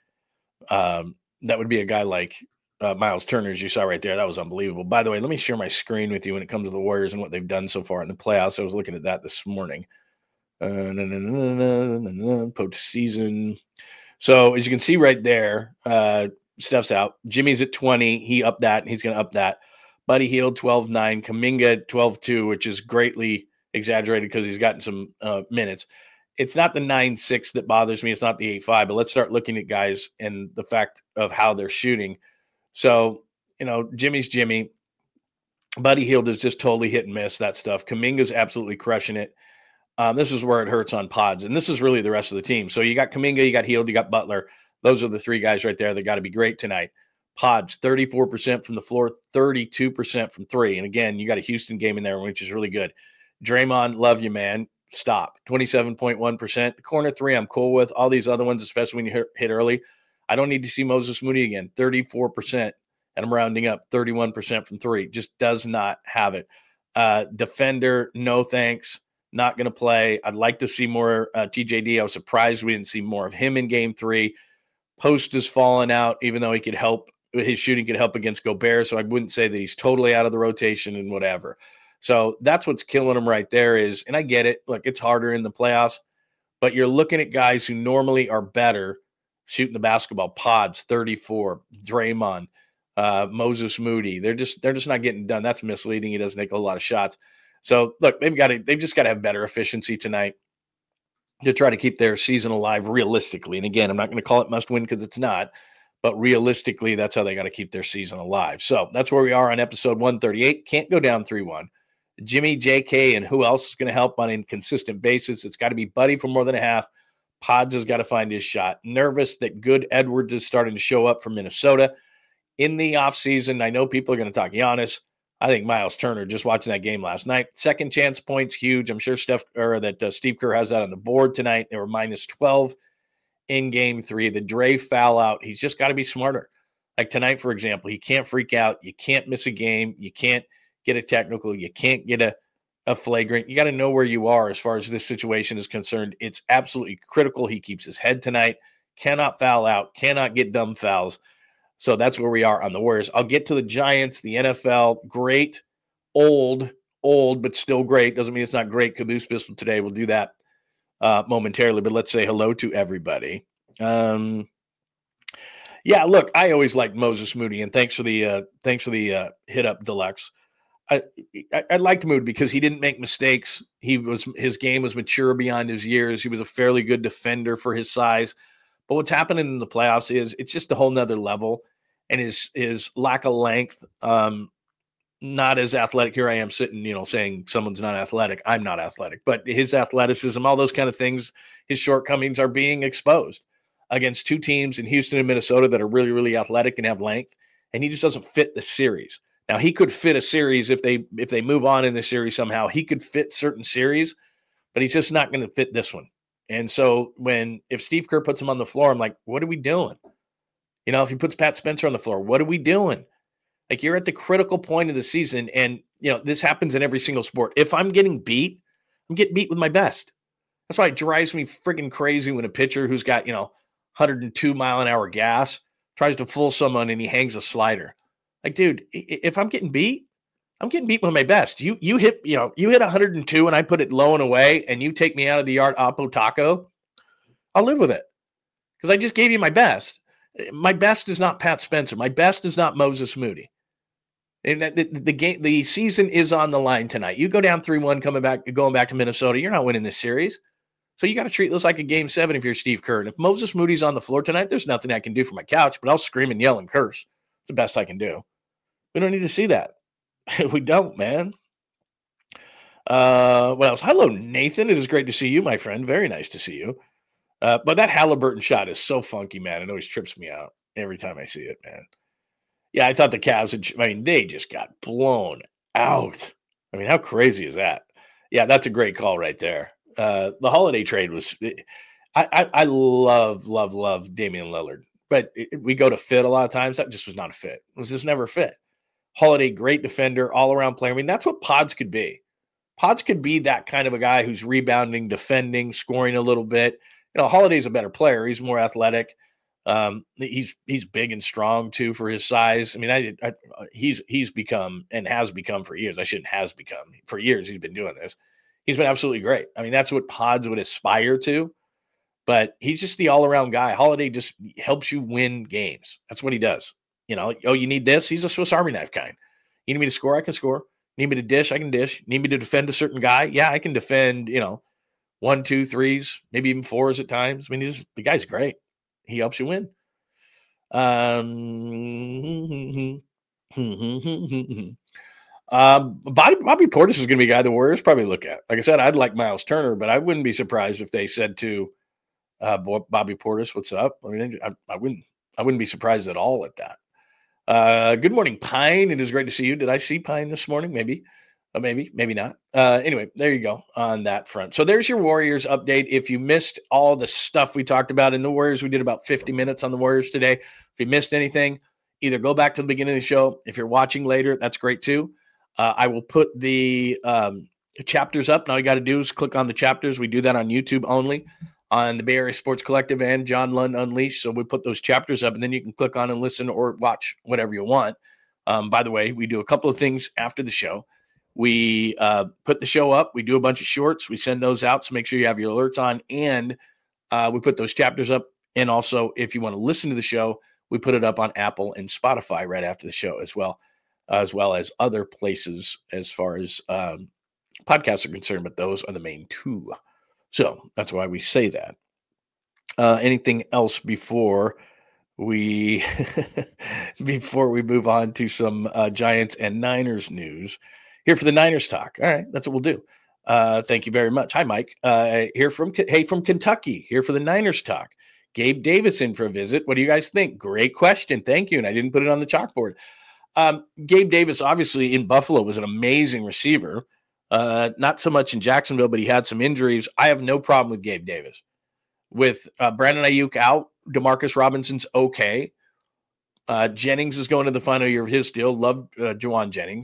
Miles Turner, as you saw right there. That was unbelievable. By the way, let me share my screen with you when it comes to the Warriors and what they've done so far in the playoffs. I was looking at that this morning. Postseason. So as you can see right there, Steph's out. Jimmy's at 20. He upped that, and he's going to up that. Buddy Hield, 12-9. Kuminga, 12-2, which is greatly exaggerated because he's gotten some minutes. It's not the 9-6 that bothers me. It's not the 8-5, but let's start looking at guys and the fact of how they're shooting. So, Jimmy's Jimmy. Buddy Hield is just totally hit and miss, that stuff. Kuminga's absolutely crushing it. This is where it hurts on Pods, and this is really the rest of the team. So you got Kuminga, you got Hield, you got Butler. Those are the 3 guys right there that got to be great tonight. Pods, 34% from the floor, 32% from 3. And again, you got a Houston game in there, which is really good. Draymond, love you, man. Stop. 27.1%. The corner 3, I'm cool with. All these other ones, especially when you hit early. I don't need to see Moses Moody again. 34%, and I'm rounding up 31% from 3. Just does not have it. Defender, no thanks. Not going to play. I'd like to see more TJD. I was surprised we didn't see more of him in game 3. Post is falling out, even though he could help his shooting could help against Gobert, so I wouldn't say that he's totally out of the rotation and whatever. So that's what's killing him right there is, and I get it. Look, it's harder in the playoffs, but you're looking at guys who normally are better shooting the basketball. Pods, 34, Draymond, Moses Moody. They're just not getting done. That's misleading. He doesn't take a lot of shots. So look, they've just got to have better efficiency tonight to try to keep their season alive realistically. And again, I'm not going to call it must win because it's not, but realistically, that's how they got to keep their season alive. So that's where we are on episode 138. Can't go down 3-1. Jimmy, JK, and who else is going to help on an inconsistent basis? It's got to be Buddy for more than a half. Pods has got to find his shot. Nervous that good Edwards is starting to show up for Minnesota. In the offseason, I know people are going to talk Giannis. I think Miles Turner, just watching that game last night, second chance points, huge. I'm sure Steve Kerr has that on the board tonight. They were minus 12 in game 3. The Dre foul out, he's just got to be smarter. Like tonight, for example, he can't freak out. You can't miss a game. You can't get a technical. You can't get a flagrant. You got to know where you are as far as this situation is concerned. It's absolutely critical. He keeps his head tonight, cannot foul out, cannot get dumb fouls. So that's where we are on the Warriors. I'll get to the Giants, the NFL. Great, old, but still great. Doesn't mean it's not great. Caboose Pistol today. We'll do that momentarily, but let's say hello to everybody. Yeah, look, I always liked Moses Moody, and thanks for the hit up, Deluxe. I liked Moody because he didn't make mistakes. His game was mature beyond his years. He was a fairly good defender for his size. But what's happening in the playoffs is it's just a whole nother level. And his lack of length, not as athletic. Here I am sitting, saying someone's not athletic. I'm not athletic. But his athleticism, all those kind of things, his shortcomings are being exposed against two teams in Houston and Minnesota that are really, really athletic and have length. And he just doesn't fit the series. Now, he could fit a series if they move on in the series somehow. He could fit certain series, but he's just not going to fit this one. And so if Steve Kerr puts him on the floor, I'm like, what are we doing? If he puts Pat Spencer on the floor, what are we doing? Like, you're at the critical point of the season, and, this happens in every single sport. If I'm getting beat, I'm getting beat with my best. That's why it drives me freaking crazy when a pitcher who's got, 102 mile an hour gas tries to fool someone and he hangs a slider. Like, dude, if I'm getting beat, I'm getting beat with my best. You hit 102 and I put it low and away and you take me out of the yard Oppo Taco, I'll live with it because I just gave you my best. My best is not Pat Spencer. My best is not Moses Moody. And the season is on the line tonight. You go down 3-1 going back to Minnesota, you're not winning this series. So you got to treat this like a game 7 if you're Steve Kerr. And if Moses Moody's on the floor tonight, there's nothing I can do from my couch, but I'll scream and yell and curse. It's the best I can do. We don't need to see that. We don't, man. What else? Hello, Nathan. It is great to see you, my friend. Very nice to see you. But that Halliburton shot is so funky, man. It always trips me out every time I see it, man. Yeah, I thought the Cavs, they just got blown out. How crazy is that? Yeah, that's a great call right there. The Holiday trade was – I love Damian Lillard. But we go to fit a lot of times. That just was not a fit. It was just never a fit. Holiday, great defender, all-around player. That's what Pods could be. Pods could be that kind of a guy who's rebounding, defending, scoring a little bit. Holiday's a better player. He's more athletic. He's big and strong too for his size. He's become and has become for years. For years he's been doing this. He's been absolutely great. That's what Pods would aspire to. But he's just the all-around guy. Holiday just helps you win games. That's what he does. You need this? He's a Swiss Army knife kind. You need me to score? I can score. You need me to dish? I can dish. You need me to defend a certain guy? Yeah, I can defend, 1, 2, 3s, maybe even 4s at times. The guy's great. He helps you win. Bobby Portis is going to be a guy the Warriors probably look at. Like I said, I'd like Miles Turner, but I wouldn't be surprised if they said to Bobby Portis, "What's up?" I wouldn't be surprised at all at that. Good morning, Pine. It is great to see you. Did I see Pine this morning? Maybe, maybe not. Anyway, there you go on that front. So there's your Warriors update. If you missed all the stuff we talked about in the Warriors, we did about 50 minutes on the Warriors today. If you missed anything, either go back to the beginning of the show. If you're watching later, that's great too. I will put the chapters up. Now all you got to do is click on the chapters. We do that on YouTube only. on the Bay Area Sports Collective and John Lund Unleashed. So we put those chapters up, and then you can click on and listen or watch whatever you want. By the way, we do a couple of things after the show. We put the show up. We do a bunch of shorts. We send those out, so make sure you have your alerts on. And we put those chapters up. And also, if you want to listen to the show, we put it up on Apple and Spotify right after the show as well as other places as far as podcasts are concerned. But those are the main two. So that's why we say that. Anything else before we move on to some Giants and Niners news? Here for the Niners talk. All right, that's what we'll do. Thank you very much. Hi, Mike. From Kentucky. Here for the Niners talk. Gabe Davis in for a visit. What do you guys think? Great question. Thank you. And I didn't put it on the chalkboard. Gabe Davis, obviously in Buffalo, was an amazing receiver. Not so much in Jacksonville, but he had some injuries. I have no problem with Gabe Davis. With Brandon Ayuk out, Demarcus Robinson's okay. Jennings is going to the final year of his deal. Love Juwan Jennings.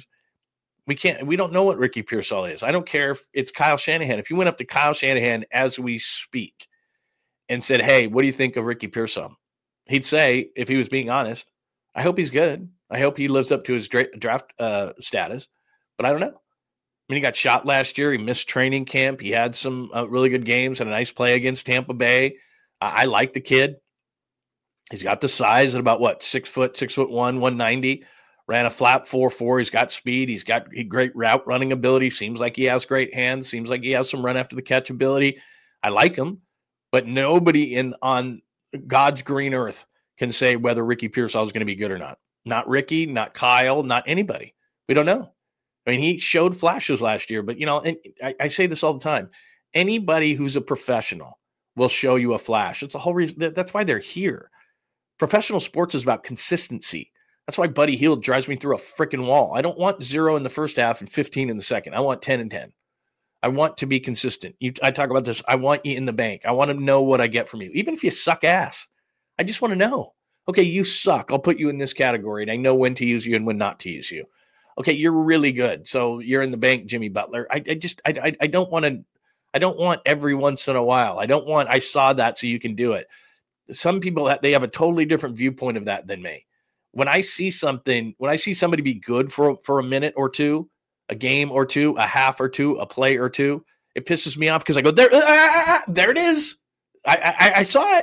We don't know what Ricky Pearsall is. I don't care if it's Kyle Shanahan. If you went up to Kyle Shanahan as we speak and said, hey, what do you think of Ricky Pearsall? He'd say, if he was being honest, I hope he's good. I hope he lives up to his draft status. But I don't know. I mean, he got shot last year. He missed training camp. He had some really good games and a nice play against Tampa Bay. I like the kid. He's got the size at about, 6'1", 190. Ran a flat 4.4. He's got speed. He's got great route running ability. Seems like he has great hands. Seems like he has some run after the catch ability. I like him. But nobody on God's green earth can say whether Ricky Pearsall is going to be good or not. Not Ricky, not Kyle, not anybody. We don't know. I mean, he showed flashes last year, but, and I say this all the time. Anybody who's a professional will show you a flash. It's the whole reason. That's why they're here. Professional sports is about consistency. That's why Buddy Hield drives me through a freaking wall. I don't want 0 in the first half and 15 in the second. I want 10 and 10. I want to be consistent. I talk about this. I want you in the bank. I want to know what I get from you. Even if you suck ass, I just want to know. Okay, you suck. I'll put you in this category, and I know when to use you and when not to use you. Okay, you're really good. So you're in the bank, Jimmy Butler. I don't want every once in a while. I saw that so you can do it. Some people, they have a totally different viewpoint of that than me. When I see somebody be good for a minute or two, a game or two, a half or two, a play or two, it pisses me off because I go, there it is. I saw it.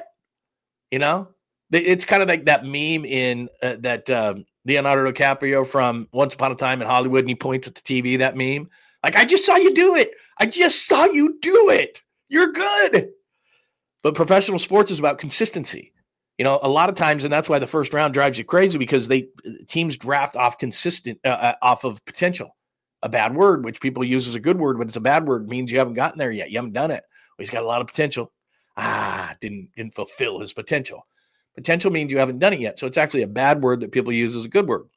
It's kind of like that meme in that Leonardo DiCaprio from Once Upon a Time in Hollywood, and he points at the TV, that meme. Like, I just saw you do it. I just saw you do it. You're good. But professional sports is about consistency. A lot of times, and that's why the first round drives you crazy, because teams draft off off of potential. A bad word, which people use as a good word, but it's a bad word, means you haven't gotten there yet. You haven't done it. Well, he's got a lot of potential. Didn't fulfill his potential. Potential means you haven't done it yet. So it's actually a bad word that people use as a good word.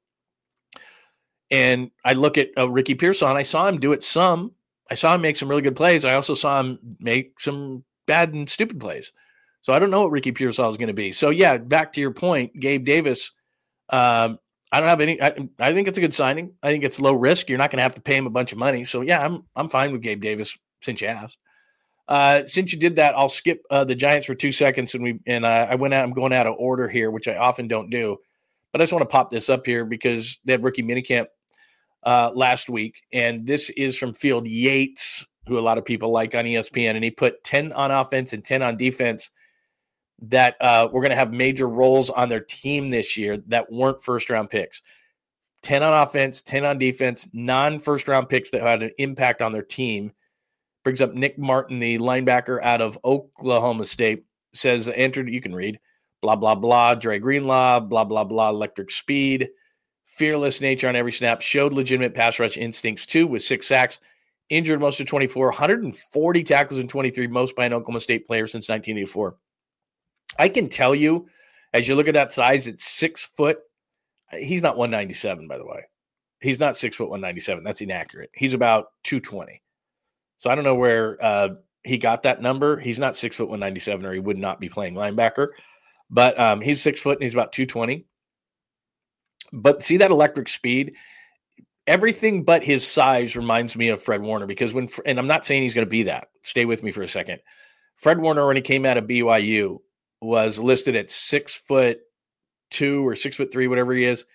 And I look at Ricky Pearsall, and I saw him do it some. I saw him make some really good plays. I also saw him make some bad and stupid plays. So I don't know what Ricky Pearsall is going to be. So, yeah, back to your point, Gabe Davis, I don't have any. I think it's a good signing. I think it's low risk. You're not going to have to pay him a bunch of money. So, yeah, I'm fine with Gabe Davis since you asked. Since you did that, I'll skip the Giants for 2 seconds, I'm going out of order here, which I often don't do. But I just want to pop this up here because they had rookie minicamp last week, and this is from Field Yates, who a lot of people like on ESPN, and he put 10 on offense and 10 on defense that were going to have major roles on their team this year that weren't first-round picks. 10 on offense, 10 on defense, non-first-round picks that had an impact on their team. Brings up Nick Martin, the linebacker out of Oklahoma State, says, entered, you can read, blah, blah, blah, Dre Greenlaw, blah, blah, blah, electric speed, fearless nature on every snap, showed legitimate pass rush instincts too with 6 sacks, injured most of 24, 140 tackles in 23, most by an Oklahoma State player since 1984. I can tell you, as you look at that size, it's 6 foot. He's not 197, by the way. He's not 6 foot 197. That's inaccurate. He's about 220. So I don't know where he got that number. He's not 6 foot 197, or he would not be playing linebacker. But he's 6 foot and he's about 220. But see that electric speed? Everything but his size reminds me of Fred Warner, because and I'm not saying he's going to be that. Stay with me for a second. Fred Warner, when he came out of BYU, was listed at 6'2" or 6'3", whatever he is,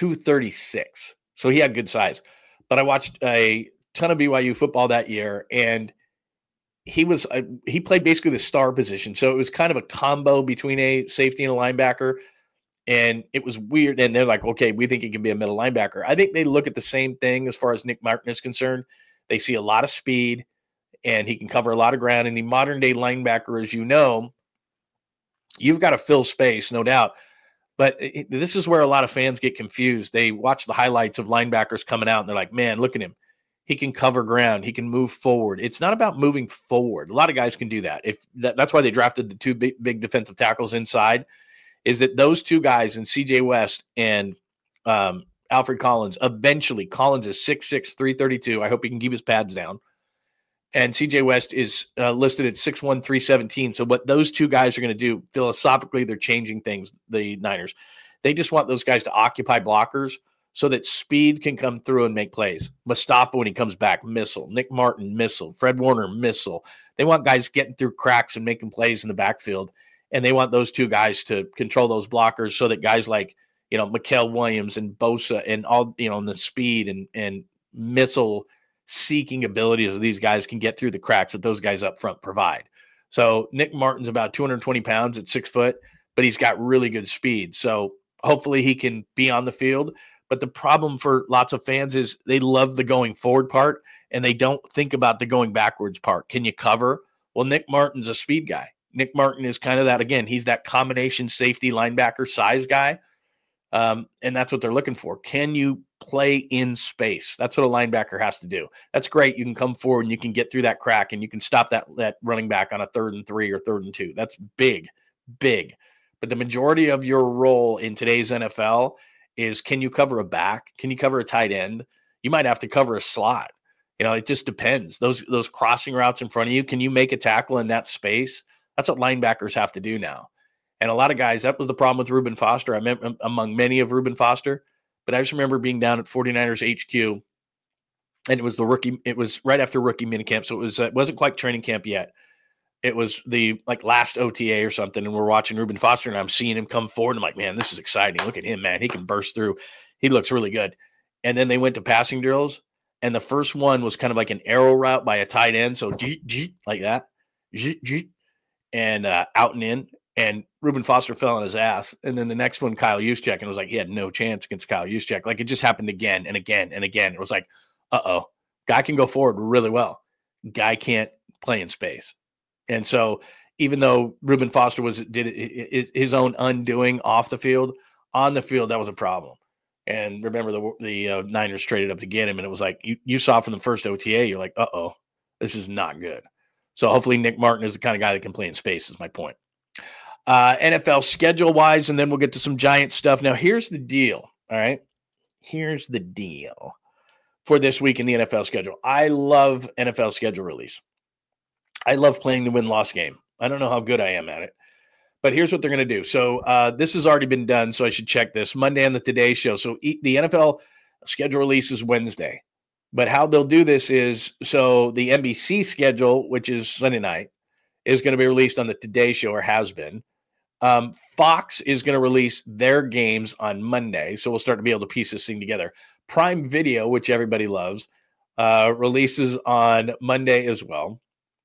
236. So he had good size. But I watched a ton of BYU football that year, and he played basically the star position. So it was kind of a combo between a safety and a linebacker. And it was weird. And they're like, okay, we think he can be a middle linebacker. I think they look at the same thing as far as Nick Martin is concerned. They see a lot of speed, and he can cover a lot of ground. And the modern day linebacker, as you know, you've got to fill space, no doubt. But this is where a lot of fans get confused. They watch the highlights of linebackers coming out, and they're like, man, look at him. He can cover ground. He can move forward. It's not about moving forward. A lot of guys can do that. That's why they drafted the two big defensive tackles inside, is that those two guys in CJ West and Alfred Collins, eventually Collins is 6'6", 332. I hope he can keep his pads down. And CJ West is listed at 6'1", 317. So what those two guys are going to do, philosophically, they're changing things, the Niners. They just want those guys to occupy blockers so that speed can come through and make plays. Mustafa, when he comes back, missile. Nick Martin, missile. Fred Warner, missile. They want guys getting through cracks and making plays in the backfield. And they want those two guys to control those blockers so that guys like, Mikael Williams and Bosa and all, and the speed and missile seeking abilities of these guys can get through the cracks that those guys up front provide. So Nick Martin's about 220 pounds at 6 foot, but he's got really good speed. So hopefully he can be on the field. But the problem for lots of fans is they love the going forward part and they don't think about the going backwards part. Can you cover? Well, Nick Martin's a speed guy. Nick Martin is kind of that, again, he's that combination safety linebacker size guy. And that's what they're looking for. Can you play in space? That's what a linebacker has to do. That's great. You can come forward and you can get through that crack and you can stop that running back on a 3rd and 3 or 3rd and 2. That's big. But the majority of your role in today's NFL is, can you cover a back? Can you cover a tight end? You might have to cover a slot. It just depends. Those crossing routes in front of you, can you make a tackle in that space? That's what linebackers have to do now. And a lot of guys, that was the problem with Reuben Foster. I met among many of Reuben Foster, but I just remember being down at 49ers HQ, and it was right after rookie minicamp. So it wasn't quite training camp yet. It was the last OTA or something. And we're watching Reuben Foster and I'm seeing him come forward. And I'm like, man, this is exciting. Look at him, man. He can burst through. He looks really good. And then they went to passing drills. And the first one was kind of like an arrow route by a tight end. So like that, and out and in. And Reuben Foster fell on his ass. And then the next one, Kyle Juszczyk, and it was like he had no chance against Kyle Juszczyk. Like it just happened again and again and again. It was like, guy can go forward really well. Guy can't play in space. And so even though Reuben Foster did his own undoing off the field, on the field, that was a problem. And remember the Niners traded up to get him. And it was like, you saw from the first OTA, you're like, this is not good. So hopefully Nick Martin is the kind of guy that can play in space is my point. NFL schedule-wise, and then we'll get to some Giant stuff. Now, here's the deal, all right? Here's the deal for this week in the NFL schedule. I love NFL schedule release. I love playing the win-loss game. I don't know how good I am at it, but here's what they're going to do. So this has already been done, so I should check this. Monday on the Today Show. So the NFL schedule release is Wednesday, but how they'll do this is, so the NBC schedule, which is Sunday night, is going to be released on the Today Show, or has been. Fox is going to release their games on Monday, so we'll start to be able to piece this thing together. Prime Video, which everybody loves, releases on Monday as well.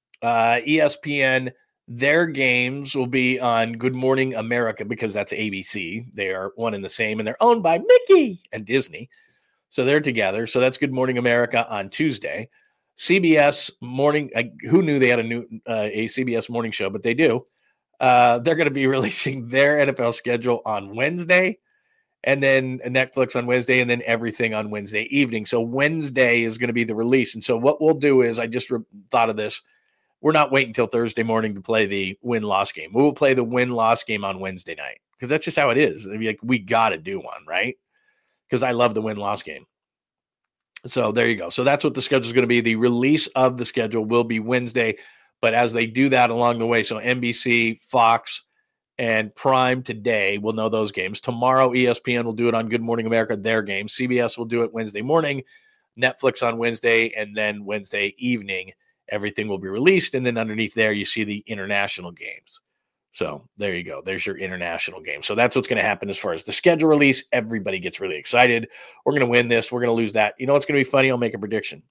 ESPN, their games will be on Good Morning America because that's ABC. They are one and the same, and they're owned by Mickey and Disney. So they're together. So that's Good Morning America on Tuesday. CBS morning, who knew they had a CBS morning show, but they do. They're going to be releasing their NFL schedule on Wednesday, and then Netflix on Wednesday, and then everything on Wednesday evening. So Wednesday is going to be the release. And so what we'll do is, I just thought of this. We're not waiting until Thursday morning to play the win-loss game. We will play the win-loss game on Wednesday night because that's just how it is. I mean, we got to do one, right? Because I love the win-loss game. So there you go. So that's what the schedule is going to be. The release of the schedule will be Wednesday, but as they do that along the way, so NBC, Fox, and Prime today will know those games. Tomorrow, ESPN will do it on Good Morning America, their game. CBS will do it Wednesday morning, Netflix on Wednesday, and then Wednesday evening, everything will be released. And then underneath there, you see the international games. So there you go. There's your international game. So that's what's going to happen as far as the schedule release. Everybody gets really excited. We're going to win this. We're going to lose that. You know what's going to be funny? I'll make a prediction.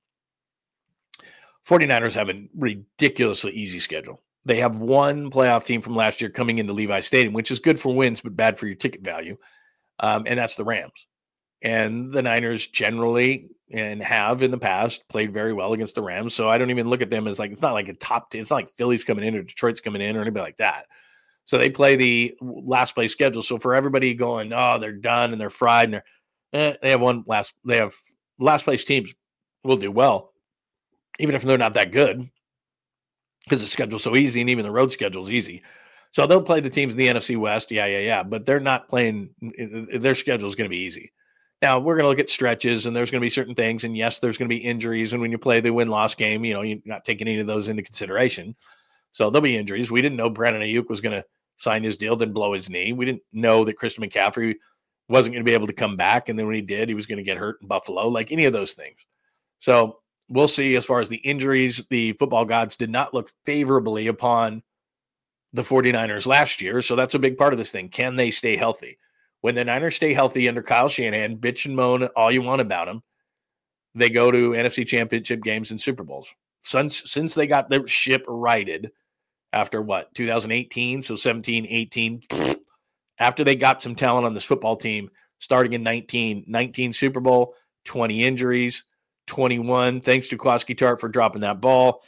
49ers have a ridiculously easy schedule. They have one playoff team from last year coming into Levi Stadium, which is good for wins, but bad for your ticket value. And that's the Rams. And the Niners generally and have in the past played very well against the Rams. So I don't even look at them as like, it's not like a top 10. It's not like Philly's coming in or Detroit's coming in or anybody like that. So they play the last place schedule. So for everybody going, oh, they're done and they're fried and they have last place teams will do well, even if they're not that good, because the schedule's so easy and even the road schedule's easy. So they'll play the teams in the NFC West. Yeah. But they're not playing. Their schedule is going to be easy. Now we're going to look at stretches and there's going to be certain things. And yes, there's going to be injuries. And when you play the win-loss game, you're not taking any of those into consideration. So there'll be injuries. We didn't know Brandon Ayuk was going to sign his deal, then blow his knee. We didn't know that Christian McCaffrey wasn't going to be able to come back. And then when he did, he was going to get hurt in Buffalo, like any of those things. So we'll see. As far as the injuries, the football gods did not look favorably upon the 49ers last year. So that's a big part of this thing. Can they stay healthy? When the Niners stay healthy under Kyle Shanahan, bitch and moan all you want about them, they go to NFC Championship games and Super Bowls. Since they got their ship righted after 2018, so 17, 18, after they got some talent on this football team, starting in 19 Super Bowl, 20 injuries, 21, thanks to Kwaski Tart for dropping that ball,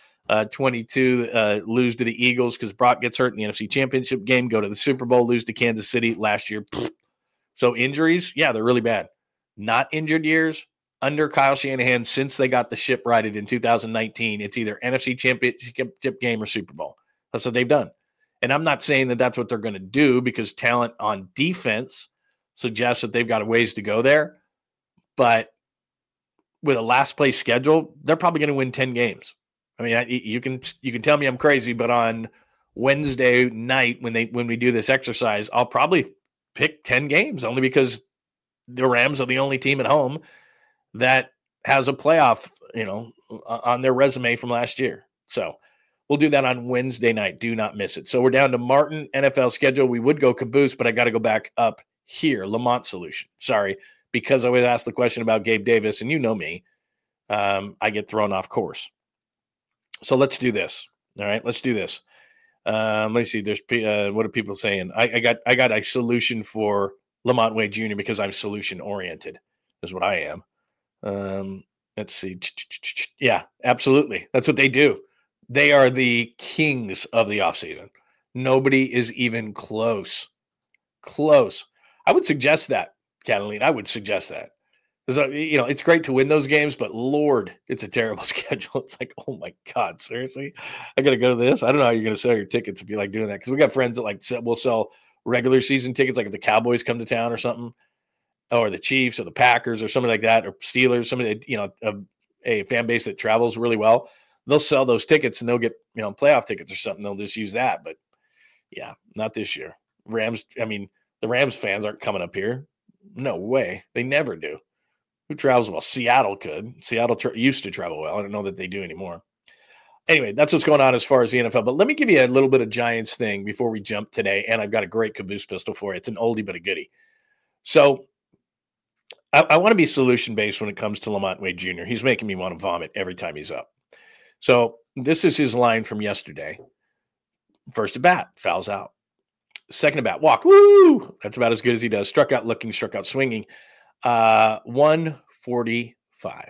22, lose to the Eagles because Brock gets hurt in the NFC Championship game, go to the Super Bowl, lose to Kansas City last year. So injuries, yeah, they're really bad. Not injured years under Kyle Shanahan since they got the ship righted in 2019. It's either NFC Championship game or Super Bowl. That's what they've done. And I'm not saying that that's what they're going to do because talent on defense suggests that they've got a ways to go there. But with a last place schedule, they're probably going to win 10 games. I mean, you can tell me I'm crazy, but on Wednesday night when we do this exercise, I'll probably pick 10 games only because the Rams are the only team at home that has a playoff, on their resume from last year. So we'll do that on Wednesday night. Do not miss it. So we're down to Martin NFL schedule. We would go Caboose, but I got to go back up here. Lamont Solution. Sorry, because I was asked the question about Gabe Davis, and you know me, I get thrown off course. So let's do this. All right, let's do this. Let me see. There's what are people saying? I got a solution for Lamont Wade Jr. because I'm solution oriented, is what I am. Let's see. Yeah, absolutely. That's what they do. They are the kings of the offseason. Nobody is even close. I would suggest that, Catalina. I would suggest that. Because, it's great to win those games, but Lord, it's a terrible schedule. It's like, oh my God, seriously? I got to go to this? I don't know how you're going to sell your tickets if you like doing that. Because we got friends that will sell regular season tickets, like if the Cowboys come to town or something, or the Chiefs or the Packers or something like that, or Steelers, somebody, a fan base that travels really well. They'll sell those tickets and they'll get, playoff tickets or something. They'll just use that. But yeah, not this year. The Rams fans aren't coming up here. No way. They never do. Who travels well? Seattle could. Seattle used to travel well. I don't know that they do anymore. Anyway, that's what's going on as far as the NFL. But let me give you a little bit of Giants thing before we jump today. And I've got a great Caboose pistol for you. It's an oldie but a goodie. So I want to be solution-based when it comes to Lamont Wade Jr. He's making me want to vomit every time he's up. So this is his line from yesterday. First at bat, fouls out. Second at bat, walk. Woo! That's about as good as he does. Struck out looking, struck out swinging. 145.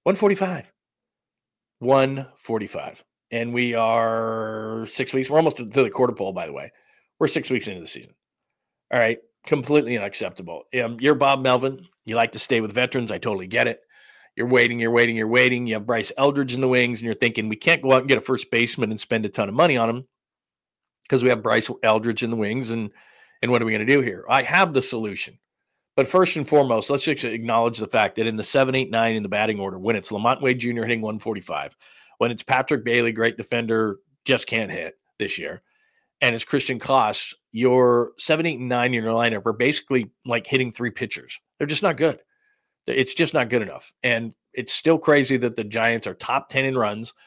145. And we are 6 weeks. We're almost to the quarter pole, by the way. We're 6 weeks into the season. All right. Completely unacceptable. You're Bob Melvin. You like to stay with veterans. I totally get it. You're waiting. You have Bryce Eldridge in the wings, and you're thinking, we can't go out and get a first baseman and spend a ton of money on him because we have Bryce Eldridge in the wings, and what are we going to do here? I have the solution. But first and foremost, let's just acknowledge the fact that in the 7, 8, 9 in the batting order, when it's Lamont Wade Jr. hitting 145, when it's Patrick Bailey, great defender, just can't hit this year, and it's Christian Koss, your 7, 8, and 9 in your lineup are basically like hitting three pitchers. They're just not good. It's just not good enough. And it's still crazy that the Giants are top 10 in runs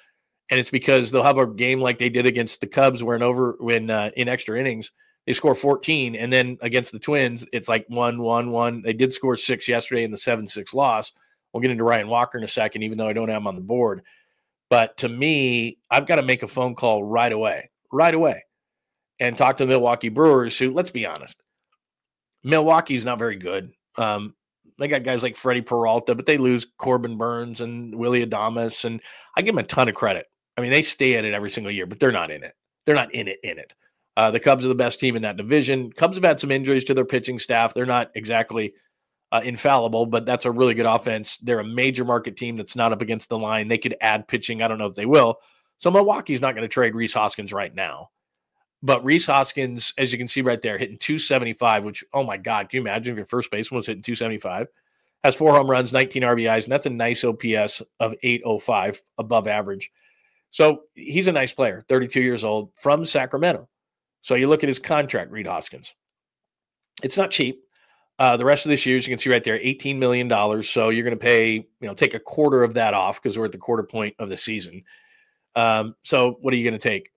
And it's because they'll have a game like they did against the Cubs where in extra innings, they score 14. And then against the Twins, it's like 1-1-1. They did score 6 yesterday in the 7-6 loss. We'll get into Ryan Walker in a second, even though I don't have him on the board. But to me, I've got to make a phone call right away, and talk to the Milwaukee Brewers, who, let's be honest, Milwaukee's not very good. They got guys like Freddie Peralta, but they lose Corbin Burns and Willie Adames, and I give them a ton of credit. I mean, they stay at it every single year, but they're not in it. They're not in it. The Cubs are the best team in that division. Cubs have had some injuries to their pitching staff. They're not exactly infallible, but that's a really good offense. They're a major market team that's not up against the line. They could add pitching. I don't know if they will. So Milwaukee's not going to trade Rhys Hoskins right now. But Rhys Hoskins, as you can see right there, hitting 275, which, oh my God, can you imagine if your first baseman was hitting 275? Has 4 home runs, 19 RBIs, and that's a nice OPS of 805, above average. So he's a nice player, 32 years old, from Sacramento. So you look at his contract, Rhys Hoskins. It's not cheap. The rest of this year, as you can see right there, $18 million. So you're going to pay, take a quarter of that off because we're at the quarter point of the season. So what are you going to take?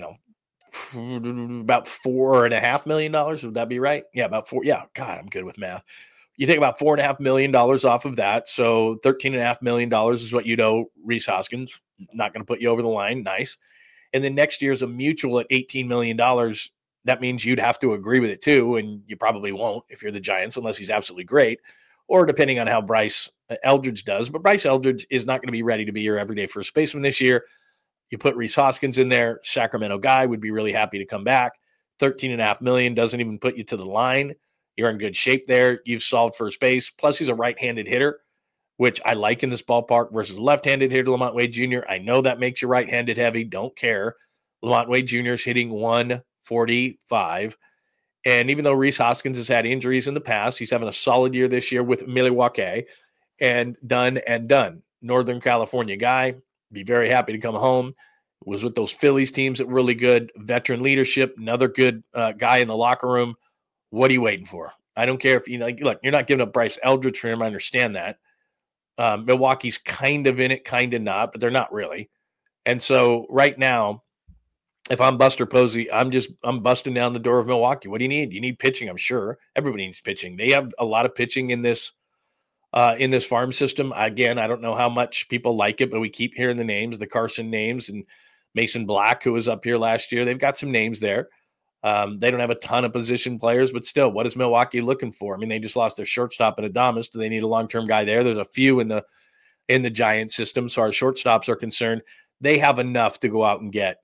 About $4.5 million. Would that be right? Yeah, about 4. Yeah. God, I'm good with math. You take about $4.5 million off of that. So $13.5 million is what you'd owe Rhys Hoskins. Not going to put you over the line. Nice. And then next year's a mutual at $18 million. That means you'd have to agree with it too. And you probably won't if you're the Giants, unless he's absolutely great, or depending on how Bryce Eldridge does. But Bryce Eldridge is not going to be ready to be your everyday first baseman this year. You put Rhys Hoskins in there, Sacramento guy, would be really happy to come back. $13.5 million doesn't even put you to the line. You're in good shape there. You've solved first base. Plus, he's a right-handed hitter, which I like in this ballpark versus left-handed hitter, Lamont Wade Jr. I know that makes you right-handed heavy. Don't care. Lamont Wade Jr. is hitting 145. And even though Rhys Hoskins has had injuries in the past, he's having a solid year this year with Milwaukee and done. Northern California guy. Be very happy to come home. Was with those Phillies teams that were really good. Veteran leadership, another good guy in the locker room. What are you waiting for? I don't care if look, you're not giving up Bryce Eldridge for him. I understand that. Milwaukee's kind of in it, kind of not, but they're not really. And so right now, if I'm Buster Posey, I'm busting down the door of Milwaukee. What do you need? You need pitching, I'm sure. Everybody needs pitching. They have a lot of pitching in this farm system. Again, I don't know how much people like it, but we keep hearing the names, the Carson names, and Mason Black, who was up here last year. They've got some names there. They don't have a ton of position players, but still, what is Milwaukee looking for? I mean, they just lost their shortstop in Adames. Do they need a long-term guy there? There's a few in the Giant system, so our shortstops are concerned. They have enough to go out and get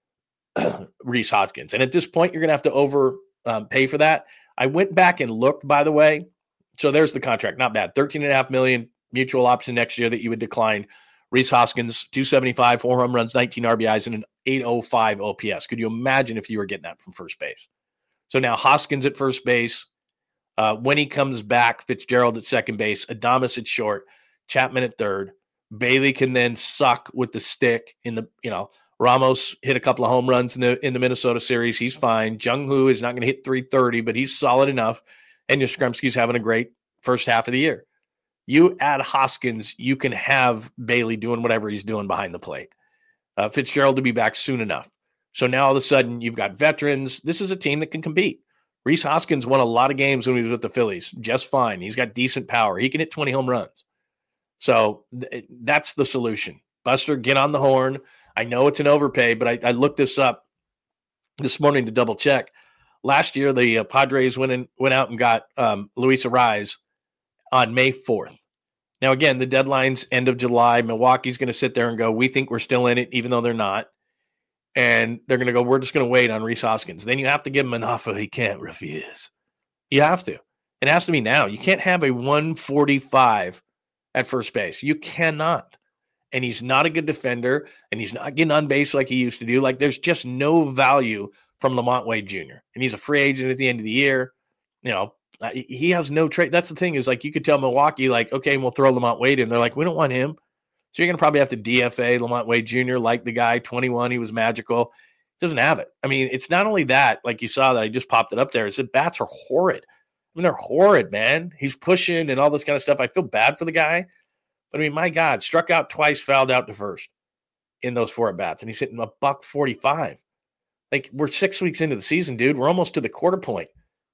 Rhys Hoskins. And at this point, you're going to have to overpay for that. I went back and looked, by the way. So there's the contract. Not bad. $13.5 million mutual option next year that you would decline. Rhys Hoskins, 275, 4 home runs, 19 RBIs, and an 805 OPS. Could you imagine if you were getting that from first base? So now Hoskins at first base. When he comes back, Fitzgerald at second base, Adames at short, Chapman at third. Bailey can then suck with the stick in the, Ramos hit a couple of home runs in the Minnesota series. He's fine. Jung-Hoo is not going to hit 330, but he's solid enough. And Yastrzemski's having a great first half of the year. You add Hoskins, you can have Bailey doing whatever he's doing behind the plate. Fitzgerald to be back soon enough. So now all of a sudden you've got veterans. This is a team that can compete. Rhys Hoskins won a lot of games when he was with the Phillies. Just fine. He's got decent power. He can hit 20 home runs. So that's the solution. Buster, get on the horn. I know it's an overpay, but I looked this up this morning to double check. Last year, the Padres went out and got Luis Arraez on May 4th. Now, again, the deadline's end of July. Milwaukee's going to sit there and go, we think we're still in it, even though they're not. And they're going to go, we're just going to wait on Rhys Hoskins. Then you have to give him an offer he can't refuse. You have to. It has to be now. You can't have a 145 at first base. You cannot. And he's not a good defender, and he's not getting on base like he used to do. Like, there's just no value from Lamont Wade Jr. And he's a free agent at the end of the year. He has no trade. That's the thing is, like, you could tell Milwaukee, like, okay, we'll throw Lamont Wade in. They're like, we don't want him. So you're going to probably have to DFA Lamont Wade Jr. like the guy, 21. He was magical. Doesn't have it. I mean, it's not only that, like you saw that I just popped it up there. It's that bats are horrid. I mean, they're horrid, man. He's pushing and all this kind of stuff. I feel bad for the guy. But, I mean, my God, struck out twice, fouled out to first in those 4 at-bats, and he's hitting a $145. Like, we're 6 weeks into the season, dude. We're almost to the quarter point.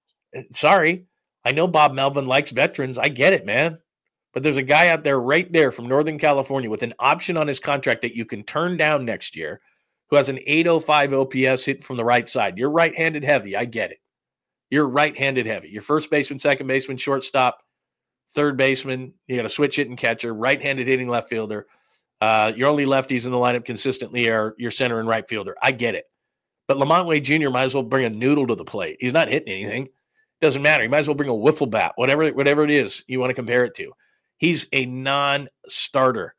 Sorry. I know Bob Melvin likes veterans. I get it, man. But there's a guy out there right there from Northern California with an option on his contract that you can turn down next year who has an 805 OPS hit from the right side. You're right-handed heavy. I get it. You're right-handed heavy. Your first baseman, second baseman, shortstop, third baseman, you got a switch hitting catcher, right-handed hitting left fielder. Your only lefties in the lineup consistently are your center and right fielder. I get it. But Lamont Wade Jr. might as well bring a noodle to the plate. He's not hitting anything. Doesn't matter. He might as well bring a wiffle bat, whatever it is you want to compare it to. He's a non-starter.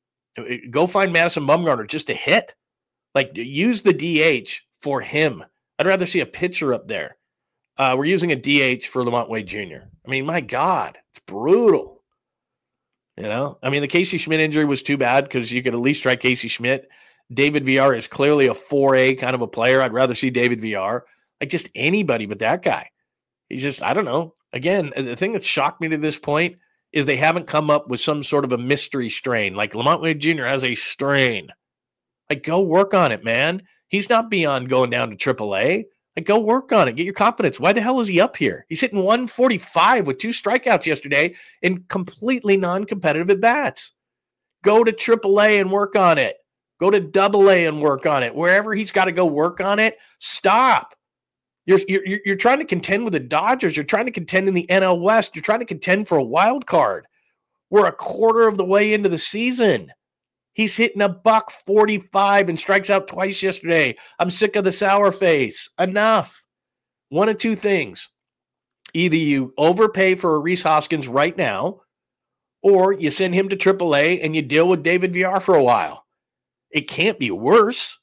Go find Madison Bumgarner just to hit. Like, use the DH for him. I'd rather see a pitcher up there. We're using a DH for Lamont Wade Jr. I mean, my God, it's brutal. You know? I mean, the Casey Schmidt injury was too bad because you could at least try Casey Schmidt. David Villar is clearly a 4A kind of a player. I'd rather see David Villar. Like, just anybody but that guy. He's just, I don't know. Again, the thing that shocked me to this point is they haven't come up with some sort of a mystery strain. Like, Lamont Wade Jr. has a strain. Like, go work on it, man. He's not beyond going down to AAA. Like, go work on it. Get your confidence. Why the hell is he up here? He's hitting 145 with 2 strikeouts yesterday in completely non-competitive at-bats. Go to AAA and work on it. Go to AA and work on it. Wherever he's got to go work on it, stop. You're trying to contend with the Dodgers. You're trying to contend in the NL West. You're trying to contend for a wild card. We're a quarter of the way into the season. He's hitting a $145 and strikes out twice yesterday. I'm sick of the sour face. Enough. One of two things. Either you overpay for a Rhys Hoskins right now, or you send him to AAA and you deal with David Villar for a while. It can't be worse.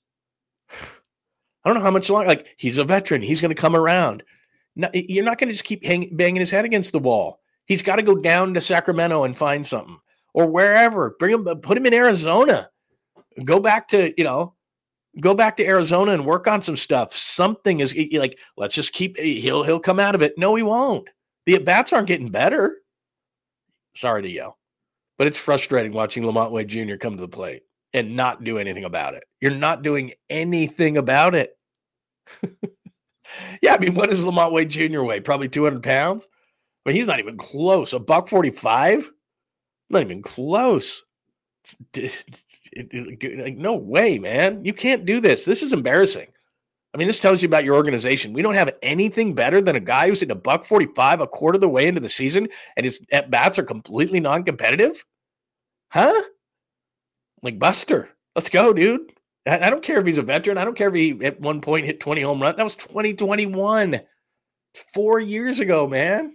I don't know how much longer. Like, he's a veteran. He's going to come around. No, you're not going to just keep banging his head against the wall. He's got to go down to Sacramento and find something, or wherever. Bring him, put him in Arizona. Go back to Arizona and work on some stuff. Something is like, let's just keep. He'll come out of it. No, he won't. The at bats aren't getting better. Sorry to yell, but it's frustrating watching Lamont Wade Jr. come to the plate and not do anything about it. You're not doing anything about it. Yeah, I mean, what does Lamont Wade Jr. weigh? Probably 200 pounds? I mean, he's not even close. A $145? Not even close. Like, no way, man. You can't do this. This is embarrassing. I mean, this tells you about your organization. We don't have anything better than a guy who's hitting a $145 a quarter of the way into the season and his at-bats are completely non-competitive? Huh? Like, Buster, let's go, dude. I don't care if he's a veteran. I don't care if he at one point hit 20 home runs. That was 2021. It's 4 years ago, man.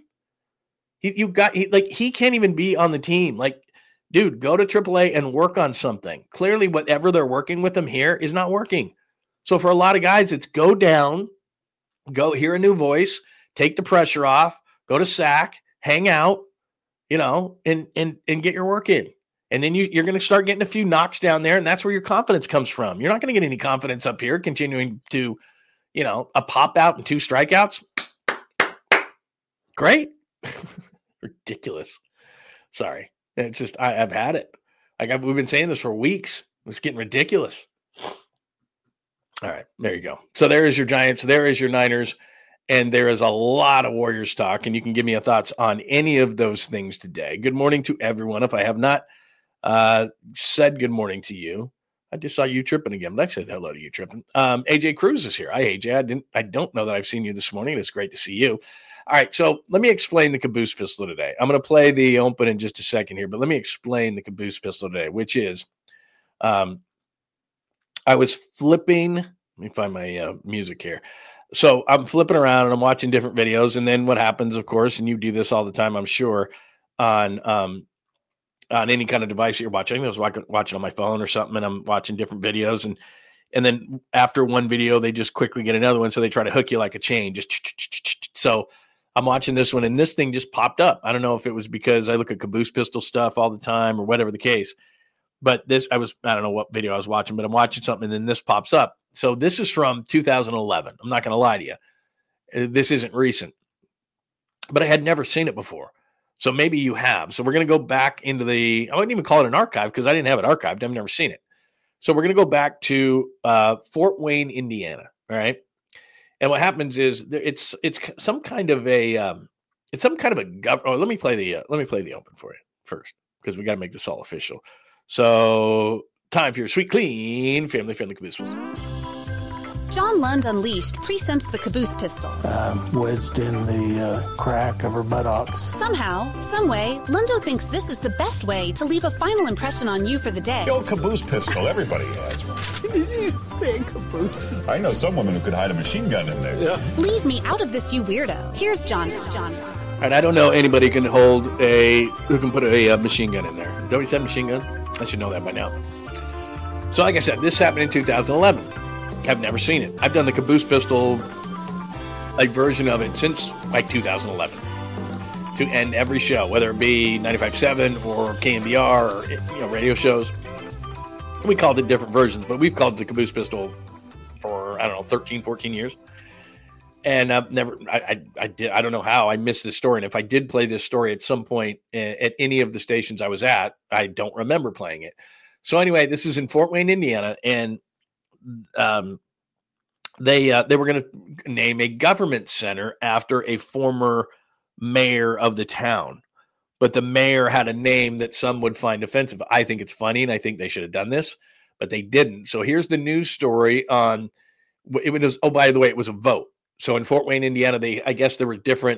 He can't even be on the team. Like, dude, go to AAA and work on something. Clearly, whatever they're working with him here is not working. So for a lot of guys, it's go down, go hear a new voice, take the pressure off, go to SAC, hang out, and get your work in. And then you're going to start getting a few knocks down there, and that's where your confidence comes from. You're not going to get any confidence up here continuing to, a pop out and 2 strikeouts. Great. Ridiculous. Sorry. It's just, I've had it. We've been saying this for weeks. It's getting ridiculous. All right, there you go. So there is your Giants. There is your Niners. And there is a lot of Warriors talk, and you can give me your thoughts on any of those things today. Good morning to everyone. If I have not said good morning to you, I just saw you tripping again, but I said hello to you tripping. AJ Cruz is here. Hi, AJ. I don't know that I've seen you this morning. It's great to see you. All right, so let me explain the caboose pistol today. I'm going to play the open in just a second here, but let me explain the caboose pistol today, which is I was flipping. Let me find my music here. So I'm flipping around and I'm watching different videos, and then what happens, of course, and you do this all the time, I'm sure, on any kind of device that you're watching. I was watching on my phone or something, and I'm watching different videos, and then after one video, they just quickly get another one, so they try to hook you like a chain. So I'm watching this one, and this thing just popped up. I don't know if it was because I look at caboose pistol stuff all the time or whatever the case, but I don't know what video I was watching, but I'm watching something, and then this pops up. So this is from 2011. I'm not going to lie to you. This isn't recent, but I had never seen it before. So maybe you have. So we're going to go back into I wouldn't even call it an archive because I didn't have it archived. I've never seen it. So we're going to go back to Fort Wayne, Indiana. All right. And what happens is it's some kind of a let me play the open for you first, because we got to make this all official. So time for your sweet, clean, family-friendly caboose pistol. John Lund Unleashed presents the caboose pistol. Wedged in the crack of her buttocks. Somehow, someway, Lundo thinks this is the best way to leave a final impression on you for the day. The old caboose pistol, everybody has one. Did you say caboose? I know some women who could hide a machine gun in there. Yeah. Leave me out of this, you weirdo. Here's John. And I don't know anybody who can put a machine gun in there. Is that what you said, machine gun? I should know that by now. So like I said, this happened in 2011. I've never seen it. I've done the caboose pistol version of it since 2011 to end every show, whether it be 95.7 or KNBR or radio shows. We called it different versions, but we've called it the caboose pistol for 13, 14 years. And I've never, I don't know how I missed this story. And if I did play this story at some point at any of the stations I was at, I don't remember playing it. So anyway, this is in Fort Wayne, Indiana, and they were going to name a government center after a former mayor of the town, but the mayor had a name that some would find offensive. I think it's funny, and I think they should have done this, but they didn't. So here's the news story on it was. Oh, by the way, it was a vote. So in Fort Wayne, Indiana, I guess there were different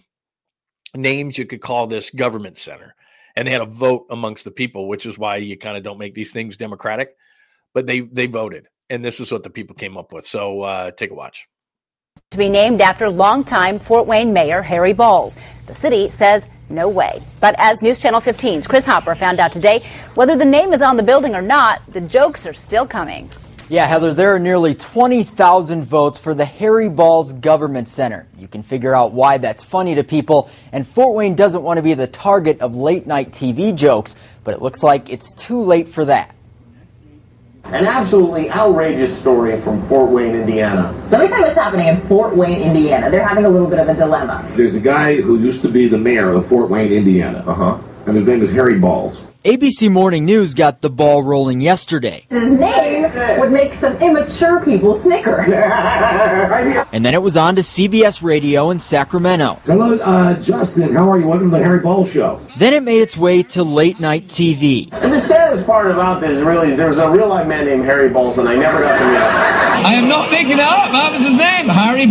names you could call this government center, and they had a vote amongst the people, which is why you kind of don't make these things democratic. But they voted, and this is what the people came up with. So take a watch. To be named after longtime Fort Wayne Mayor Harry Balls. The city says no way. But as News Channel 15's Chris Hopper found out today, whether the name is on the building or not, the jokes are still coming. Yeah, Heather, there are nearly 20,000 votes for the Harry Balls Government Center. You can figure out why that's funny to people, and Fort Wayne doesn't want to be the target of late-night TV jokes, but it looks like it's too late for that. An absolutely outrageous story from Fort Wayne, Indiana. Let me tell you what's happening in Fort Wayne, Indiana. They're having a little bit of a dilemma. There's a guy who used to be the mayor of Fort Wayne, Indiana. And his name is Harry Balls. ABC Morning News got the ball rolling yesterday. His name would make some immature people snicker. And then it was on to CBS Radio in Sacramento. Hello, Justin. How are you? Welcome to the Harry Balls Show. Then it made its way to late-night TV. And the saddest part about this really is there's a real-life man named Harry Balls, and I never got to meet him. I am not making that up. That was his name.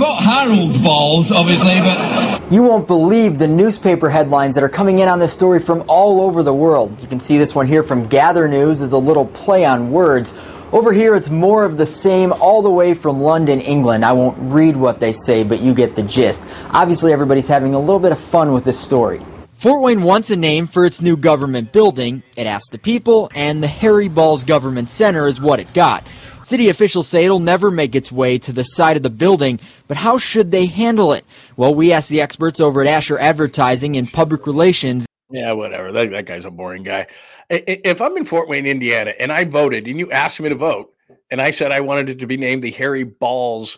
Harold Balls, obviously, but... You won't believe the newspaper headlines that are coming in on this story from all over the world. You can see this one here from Gather News as a little play on words. Over here, it's more of the same all the way from London, England. I won't read what they say, but you get the gist. Obviously, everybody's having a little bit of fun with this story. Fort Wayne wants a name for its new government building. It asked the people, and the Harry Balls Government Center is what it got. City officials say it'll never make its way to the side of the building, but how should they handle it? Well, we asked the experts over at Asher Advertising and Public Relations. Yeah, whatever. That guy's a boring guy. If I'm in Fort Wayne, Indiana, and I voted, and you asked me to vote, and I said I wanted it to be named the Harry Balls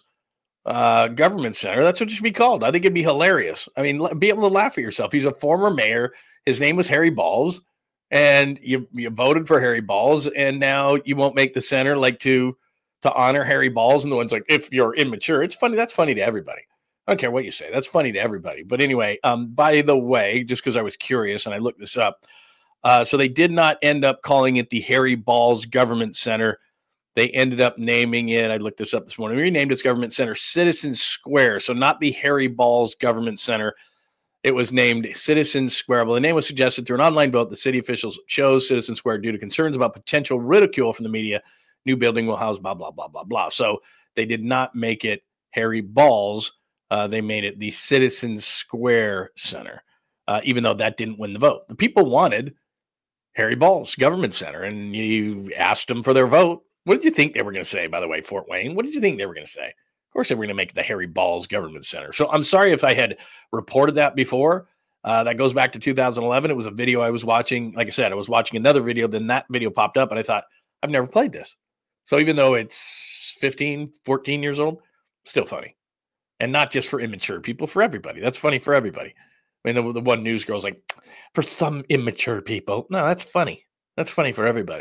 Government Center, that's what it should be called. I think it'd be hilarious. I mean, be able to laugh at yourself. He's a former mayor. His name was Harry Balls, and you voted for Harry Balls, and now you won't make the center to honor Harry Balls. And the one's like, if you're immature, it's funny. That's funny to everybody. I don't care what you say. That's funny to everybody. But anyway, by the way, just because I was curious and I looked this up, so they did not end up calling it the Harry Balls Government Center. They ended up naming it, I looked this up this morning, we renamed its government center Citizen Square. So not the Harry Balls Government Center. It was named Citizen Square. Well, the name was suggested through an online vote. The city officials chose Citizen Square due to concerns about potential ridicule from the media. New building will house blah, blah, blah, blah, blah. So they did not make it Harry Balls. They made it the Citizen Square Center, even though that didn't win the vote. The people wanted Harry Balls Government Center, and you asked them for their vote. What did you think they were going to say, by the way, Fort Wayne? What did you think they were going to say? Of course, they were going to make it the Harry Balls Government Center. So I'm sorry if I had reported that before. That goes back to 2011. It was a video I was watching. Like I said, I was watching another video. Then that video popped up, and I thought, I've never played this. So even though it's 15, 14 years old, still funny. And not just for immature people, for everybody. That's funny for everybody. I mean, the one news girl's like, for some immature people. No, that's funny. That's funny for everybody.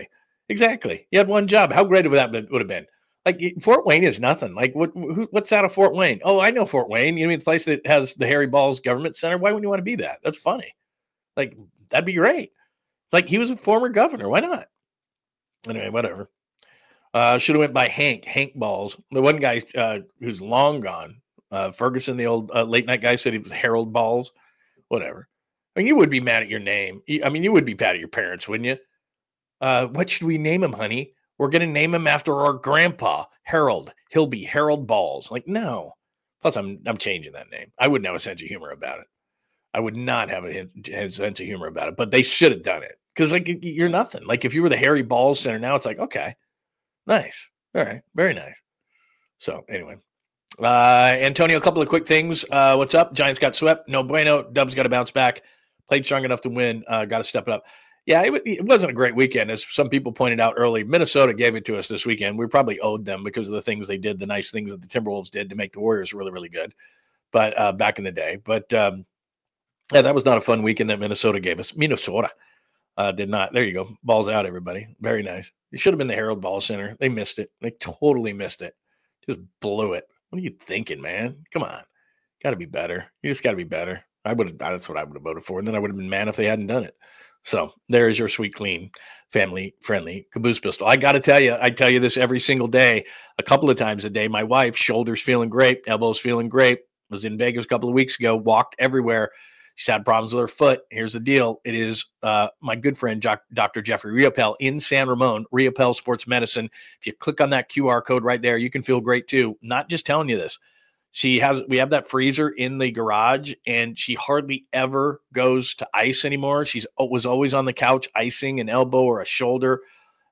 Exactly. You had one job. How great would that would have been? Like, Fort Wayne is nothing. Like, what's out of Fort Wayne? Oh, I know Fort Wayne. You mean the place that has the Harry Balls Government Center? Why wouldn't you want to be that? That's funny. Like, that'd be great. Like, he was a former governor. Why not? Anyway, whatever. Should have went by Hank Balls. The one guy who's long gone, Ferguson, the old late night guy, said he was Harold Balls. Whatever. I mean, you would be mad at your name. I mean, you would be mad at your parents, wouldn't you? What should we name him, honey? We're going to name him after our grandpa, Harold. He'll be Harold Balls. Like, no. Plus, I'm changing that name. I wouldn't have a sense of humor about it. I would not have a sense of humor about it. But they should have done it. Because, like, you're nothing. Like, if you were the Harry Balls Center now, it's like, okay, nice. All right, very nice. So, anyway. Antonio, a couple of quick things. What's up? Giants got swept. No bueno. Dubs got to bounce back. Played strong enough to win. Got to step it up. Yeah, it wasn't a great weekend, as some people pointed out early. Minnesota gave it to us this weekend. We probably owed them because of the things they did, the nice things that the Timberwolves did to make the Warriors really, really good. But back in the day. But yeah, that was not a fun weekend that Minnesota gave us. Minnesota did not. There you go. Balls out, everybody. Very nice. It should have been the Harold Ball Center. They missed it. They totally missed it. Just blew it. What are you thinking, man? Come on. Got to be better. You just got to be better. That's what I would have voted for. And then I would have been mad if they hadn't done it. So there is your sweet, clean, family-friendly Caboose pistol. I got to tell you, I tell you this every single day, a couple of times a day. My wife, shoulders feeling great, elbows feeling great. Was in Vegas a couple of weeks ago, walked everywhere. She's had problems with her foot. Here's the deal. It is my good friend, Dr. Jeffrey Riopel in San Ramon, Riopel Sports Medicine. If you click on that QR code right there, you can feel great too. Not just telling you this. We have that freezer in the garage, and she hardly ever goes to ice anymore. She was always on the couch icing an elbow or a shoulder.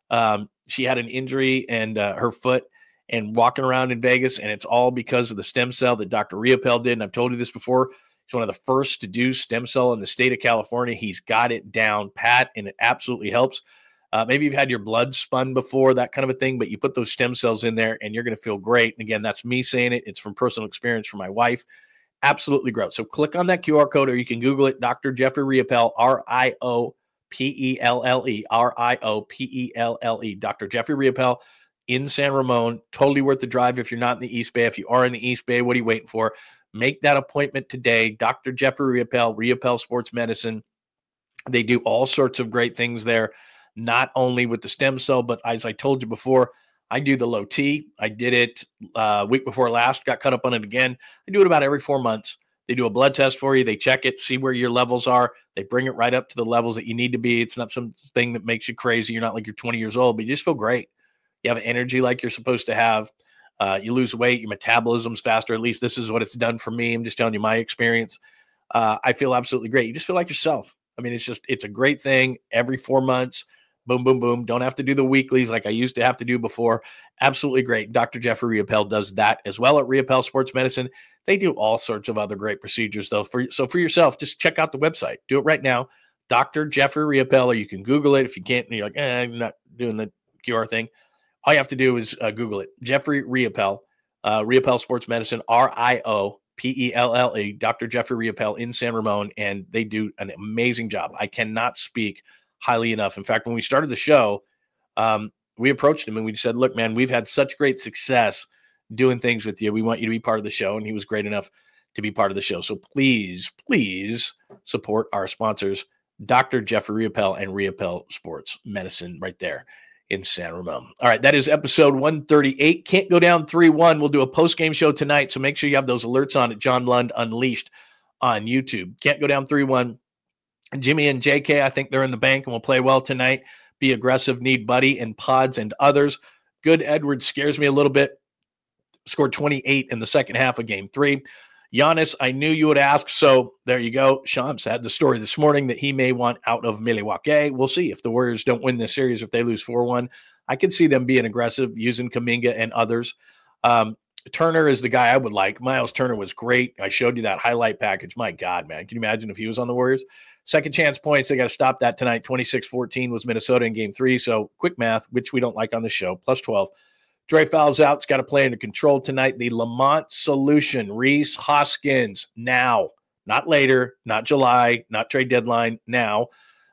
She had an injury and her foot and walking around in Vegas, and it's all because of the stem cell that Dr. Riopel did. And I've told you this before. He's one of the first to do stem cell in the state of California. He's got it down pat, and it absolutely helps. Maybe you've had your blood spun before, that kind of a thing, but you put those stem cells in there and you're going to feel great. And again, that's me saying it. It's from personal experience from my wife. Absolutely great. So click on that QR code, or you can Google it. Dr. Jeffrey Riopel, Riopelle, Riopelle. Dr. Jeffrey Riopel in San Ramon. Totally worth the drive if you're not in the East Bay. If you are in the East Bay, what are you waiting for? Make that appointment today. Dr. Jeffrey Riopel, Riopel Sports Medicine. They do all sorts of great things there. Not only with the stem cell, but as I told you before, I do the low T. I did it week before last, got caught up on it again. I do it about every 4 months. They do a blood test for you. They check it, see where your levels are. They bring it right up to the levels that you need to be. It's not something that makes you crazy. You're not like you're 20 years old, but you just feel great. You have energy like you're supposed to have. You lose weight. Your metabolism's faster. At least this is what it's done for me. I'm just telling you my experience. I feel absolutely great. You just feel like yourself. I mean, it's a great thing every 4 months. Boom, boom, boom. Don't have to do the weeklies like I used to have to do before. Absolutely great. Dr. Jeffrey Riopel does that as well at Riopel Sports Medicine. They do all sorts of other great procedures, though. So for yourself, just check out the website. Do it right now. Dr. Jeffrey Riopel, or you can Google it. If you can't, you're like, I'm not doing the QR thing. All you have to do is Google it. Jeffrey Riopel, Riopel Sports Medicine, Riopelle, Dr. Jeffrey Riopel in San Ramon, and they do an amazing job. I cannot speak highly enough. In fact, when we started the show, we approached him and we said, look, man, we've had such great success doing things with you. We want you to be part of the show. And he was great enough to be part of the show. So please, please support our sponsors, Dr. Jeffrey Riopel and Riopel Sports Medicine right there in San Ramon. All right, that is episode 138. Can't go down 3-1. We'll do a post-game show tonight, so make sure you have those alerts on at John Lund Unleashed on YouTube. Can't go down 3-1. Jimmy and JK, I think they're in the bank and will play well tonight. Be aggressive, need Buddy and Pods and others. Good Edwards scares me a little bit. Scored 28 in the second half of Game 3. Giannis, I knew you would ask, so there you go. Shams had the story this morning that he may want out of Milwaukee. We'll see if the Warriors don't win this series, if they lose 4-1. I could see them being aggressive, using Kuminga and others. Turner is the guy I would like. Miles Turner was great. I showed you that highlight package. My God, man. Can you imagine if he was on the Warriors? Second chance points, they got to stop that tonight. 26-14 was Minnesota in Game 3. So quick math, which we don't like on the show, plus 12. Dre fouls out. It's got to play under control tonight. The Lamont solution, Reese Hoskins, now. Not later, not July, not trade deadline, now.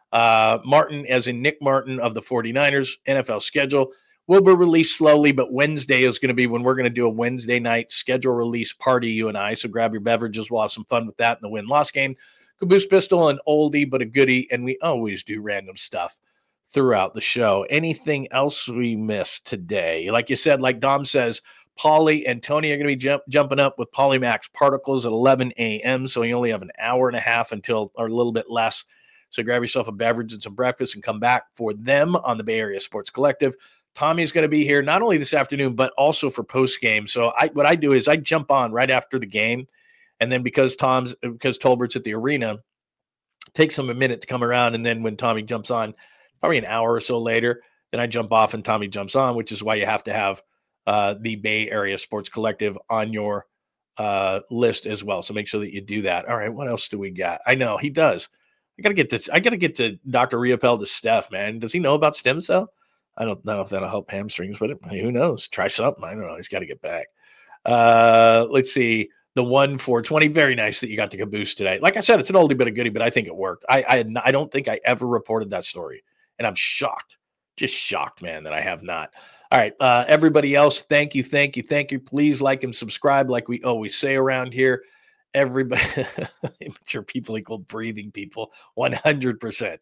Martin, as in Nick Martin of the 49ers, NFL schedule will be released slowly, but Wednesday is going to be when we're going to do a Wednesday night schedule release party, you and I. So grab your beverages. We'll have some fun with that in the win-loss game. Caboose Pistol, an oldie but a goodie, and we always do random stuff throughout the show. Anything else we missed today? Like you said, like Dom says, Paulie and Tony are going to be jumping up with Polymax Particles at 11 a.m., so you only have an hour and a half until, or a little bit less. So grab yourself a beverage and some breakfast and come back for them on the Bay Area Sports Collective. Tommy's going to be here not only this afternoon, but also for post-game. So what I do is I jump on right after the game, and then because Tolbert's at the arena, it takes him a minute to come around, and then when Tommy jumps on, probably an hour or so later, then I jump off and Tommy jumps on, which is why you have to have the Bay Area Sports Collective on your list as well. So make sure that you do that. All right, what else do we got? I know he does. I got to get to Dr. Riopel to Steph, man. Does he know about stem cell? I don't know if that'll help hamstrings, but who knows? Try something. I don't know. He's got to get back. Let's see. The 1-4-20. Very nice that you got the Caboose today. Like I said, it's an oldie but a goodie, but I think it worked. I don't think I ever reported that story, and I'm shocked. Just shocked, man, that I have not. All right. Everybody else, thank you. Please like and subscribe like we always say around here. Everybody, immature people equal breathing people, 100%.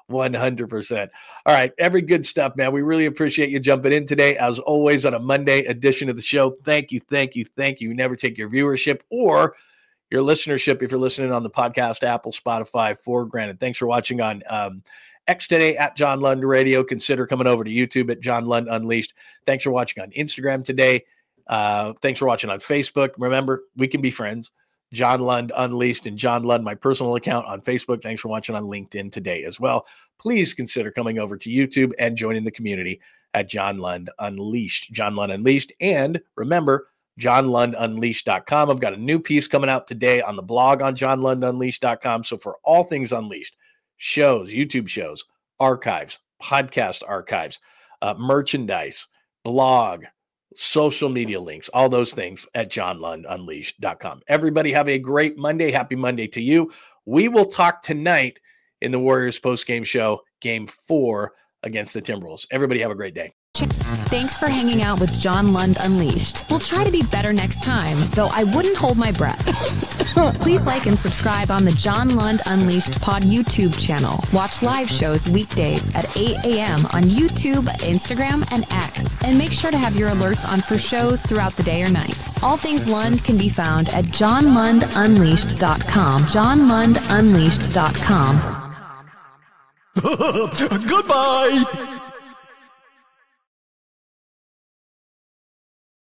All right, every good stuff, man. We really appreciate you jumping in today, as always, on a Monday edition of the show. Thank you. Never take your viewership or your listenership, if you're listening on the podcast, Apple, Spotify, for granted. Thanks for watching on X today at John Lund Radio. Consider coming over to YouTube at John Lund Unleashed. Thanks for watching on Instagram today. Thanks for watching on Facebook. Remember, we can be friends. John Lund Unleashed and John Lund, my personal account on Facebook. Thanks for watching on LinkedIn today as well. Please consider coming over to YouTube and joining the community at John Lund Unleashed. John Lund Unleashed. And remember, JohnLundUnleashed.com. I've got a new piece coming out today on the blog on JohnLundUnleashed.com. So for all things Unleashed, shows, YouTube shows, archives, podcast archives, merchandise, blog, social media links, all those things at JohnLundUnleashed.com. Everybody have a great Monday. Happy Monday to you. We will talk tonight in the Warriors postgame show, Game 4 against the Timberwolves. Everybody have a great day. Thanks for hanging out with John Lund Unleashed. We'll try to be better next time, though I wouldn't hold my breath. Please like and subscribe on the John Lund Unleashed Pod YouTube channel. Watch live shows weekdays at 8 a.m. on YouTube, Instagram, and X. And make sure to have your alerts on for shows throughout the day or night. All things Lund can be found at JohnLundUnleashed.com. JohnLundUnleashed.com. Goodbye!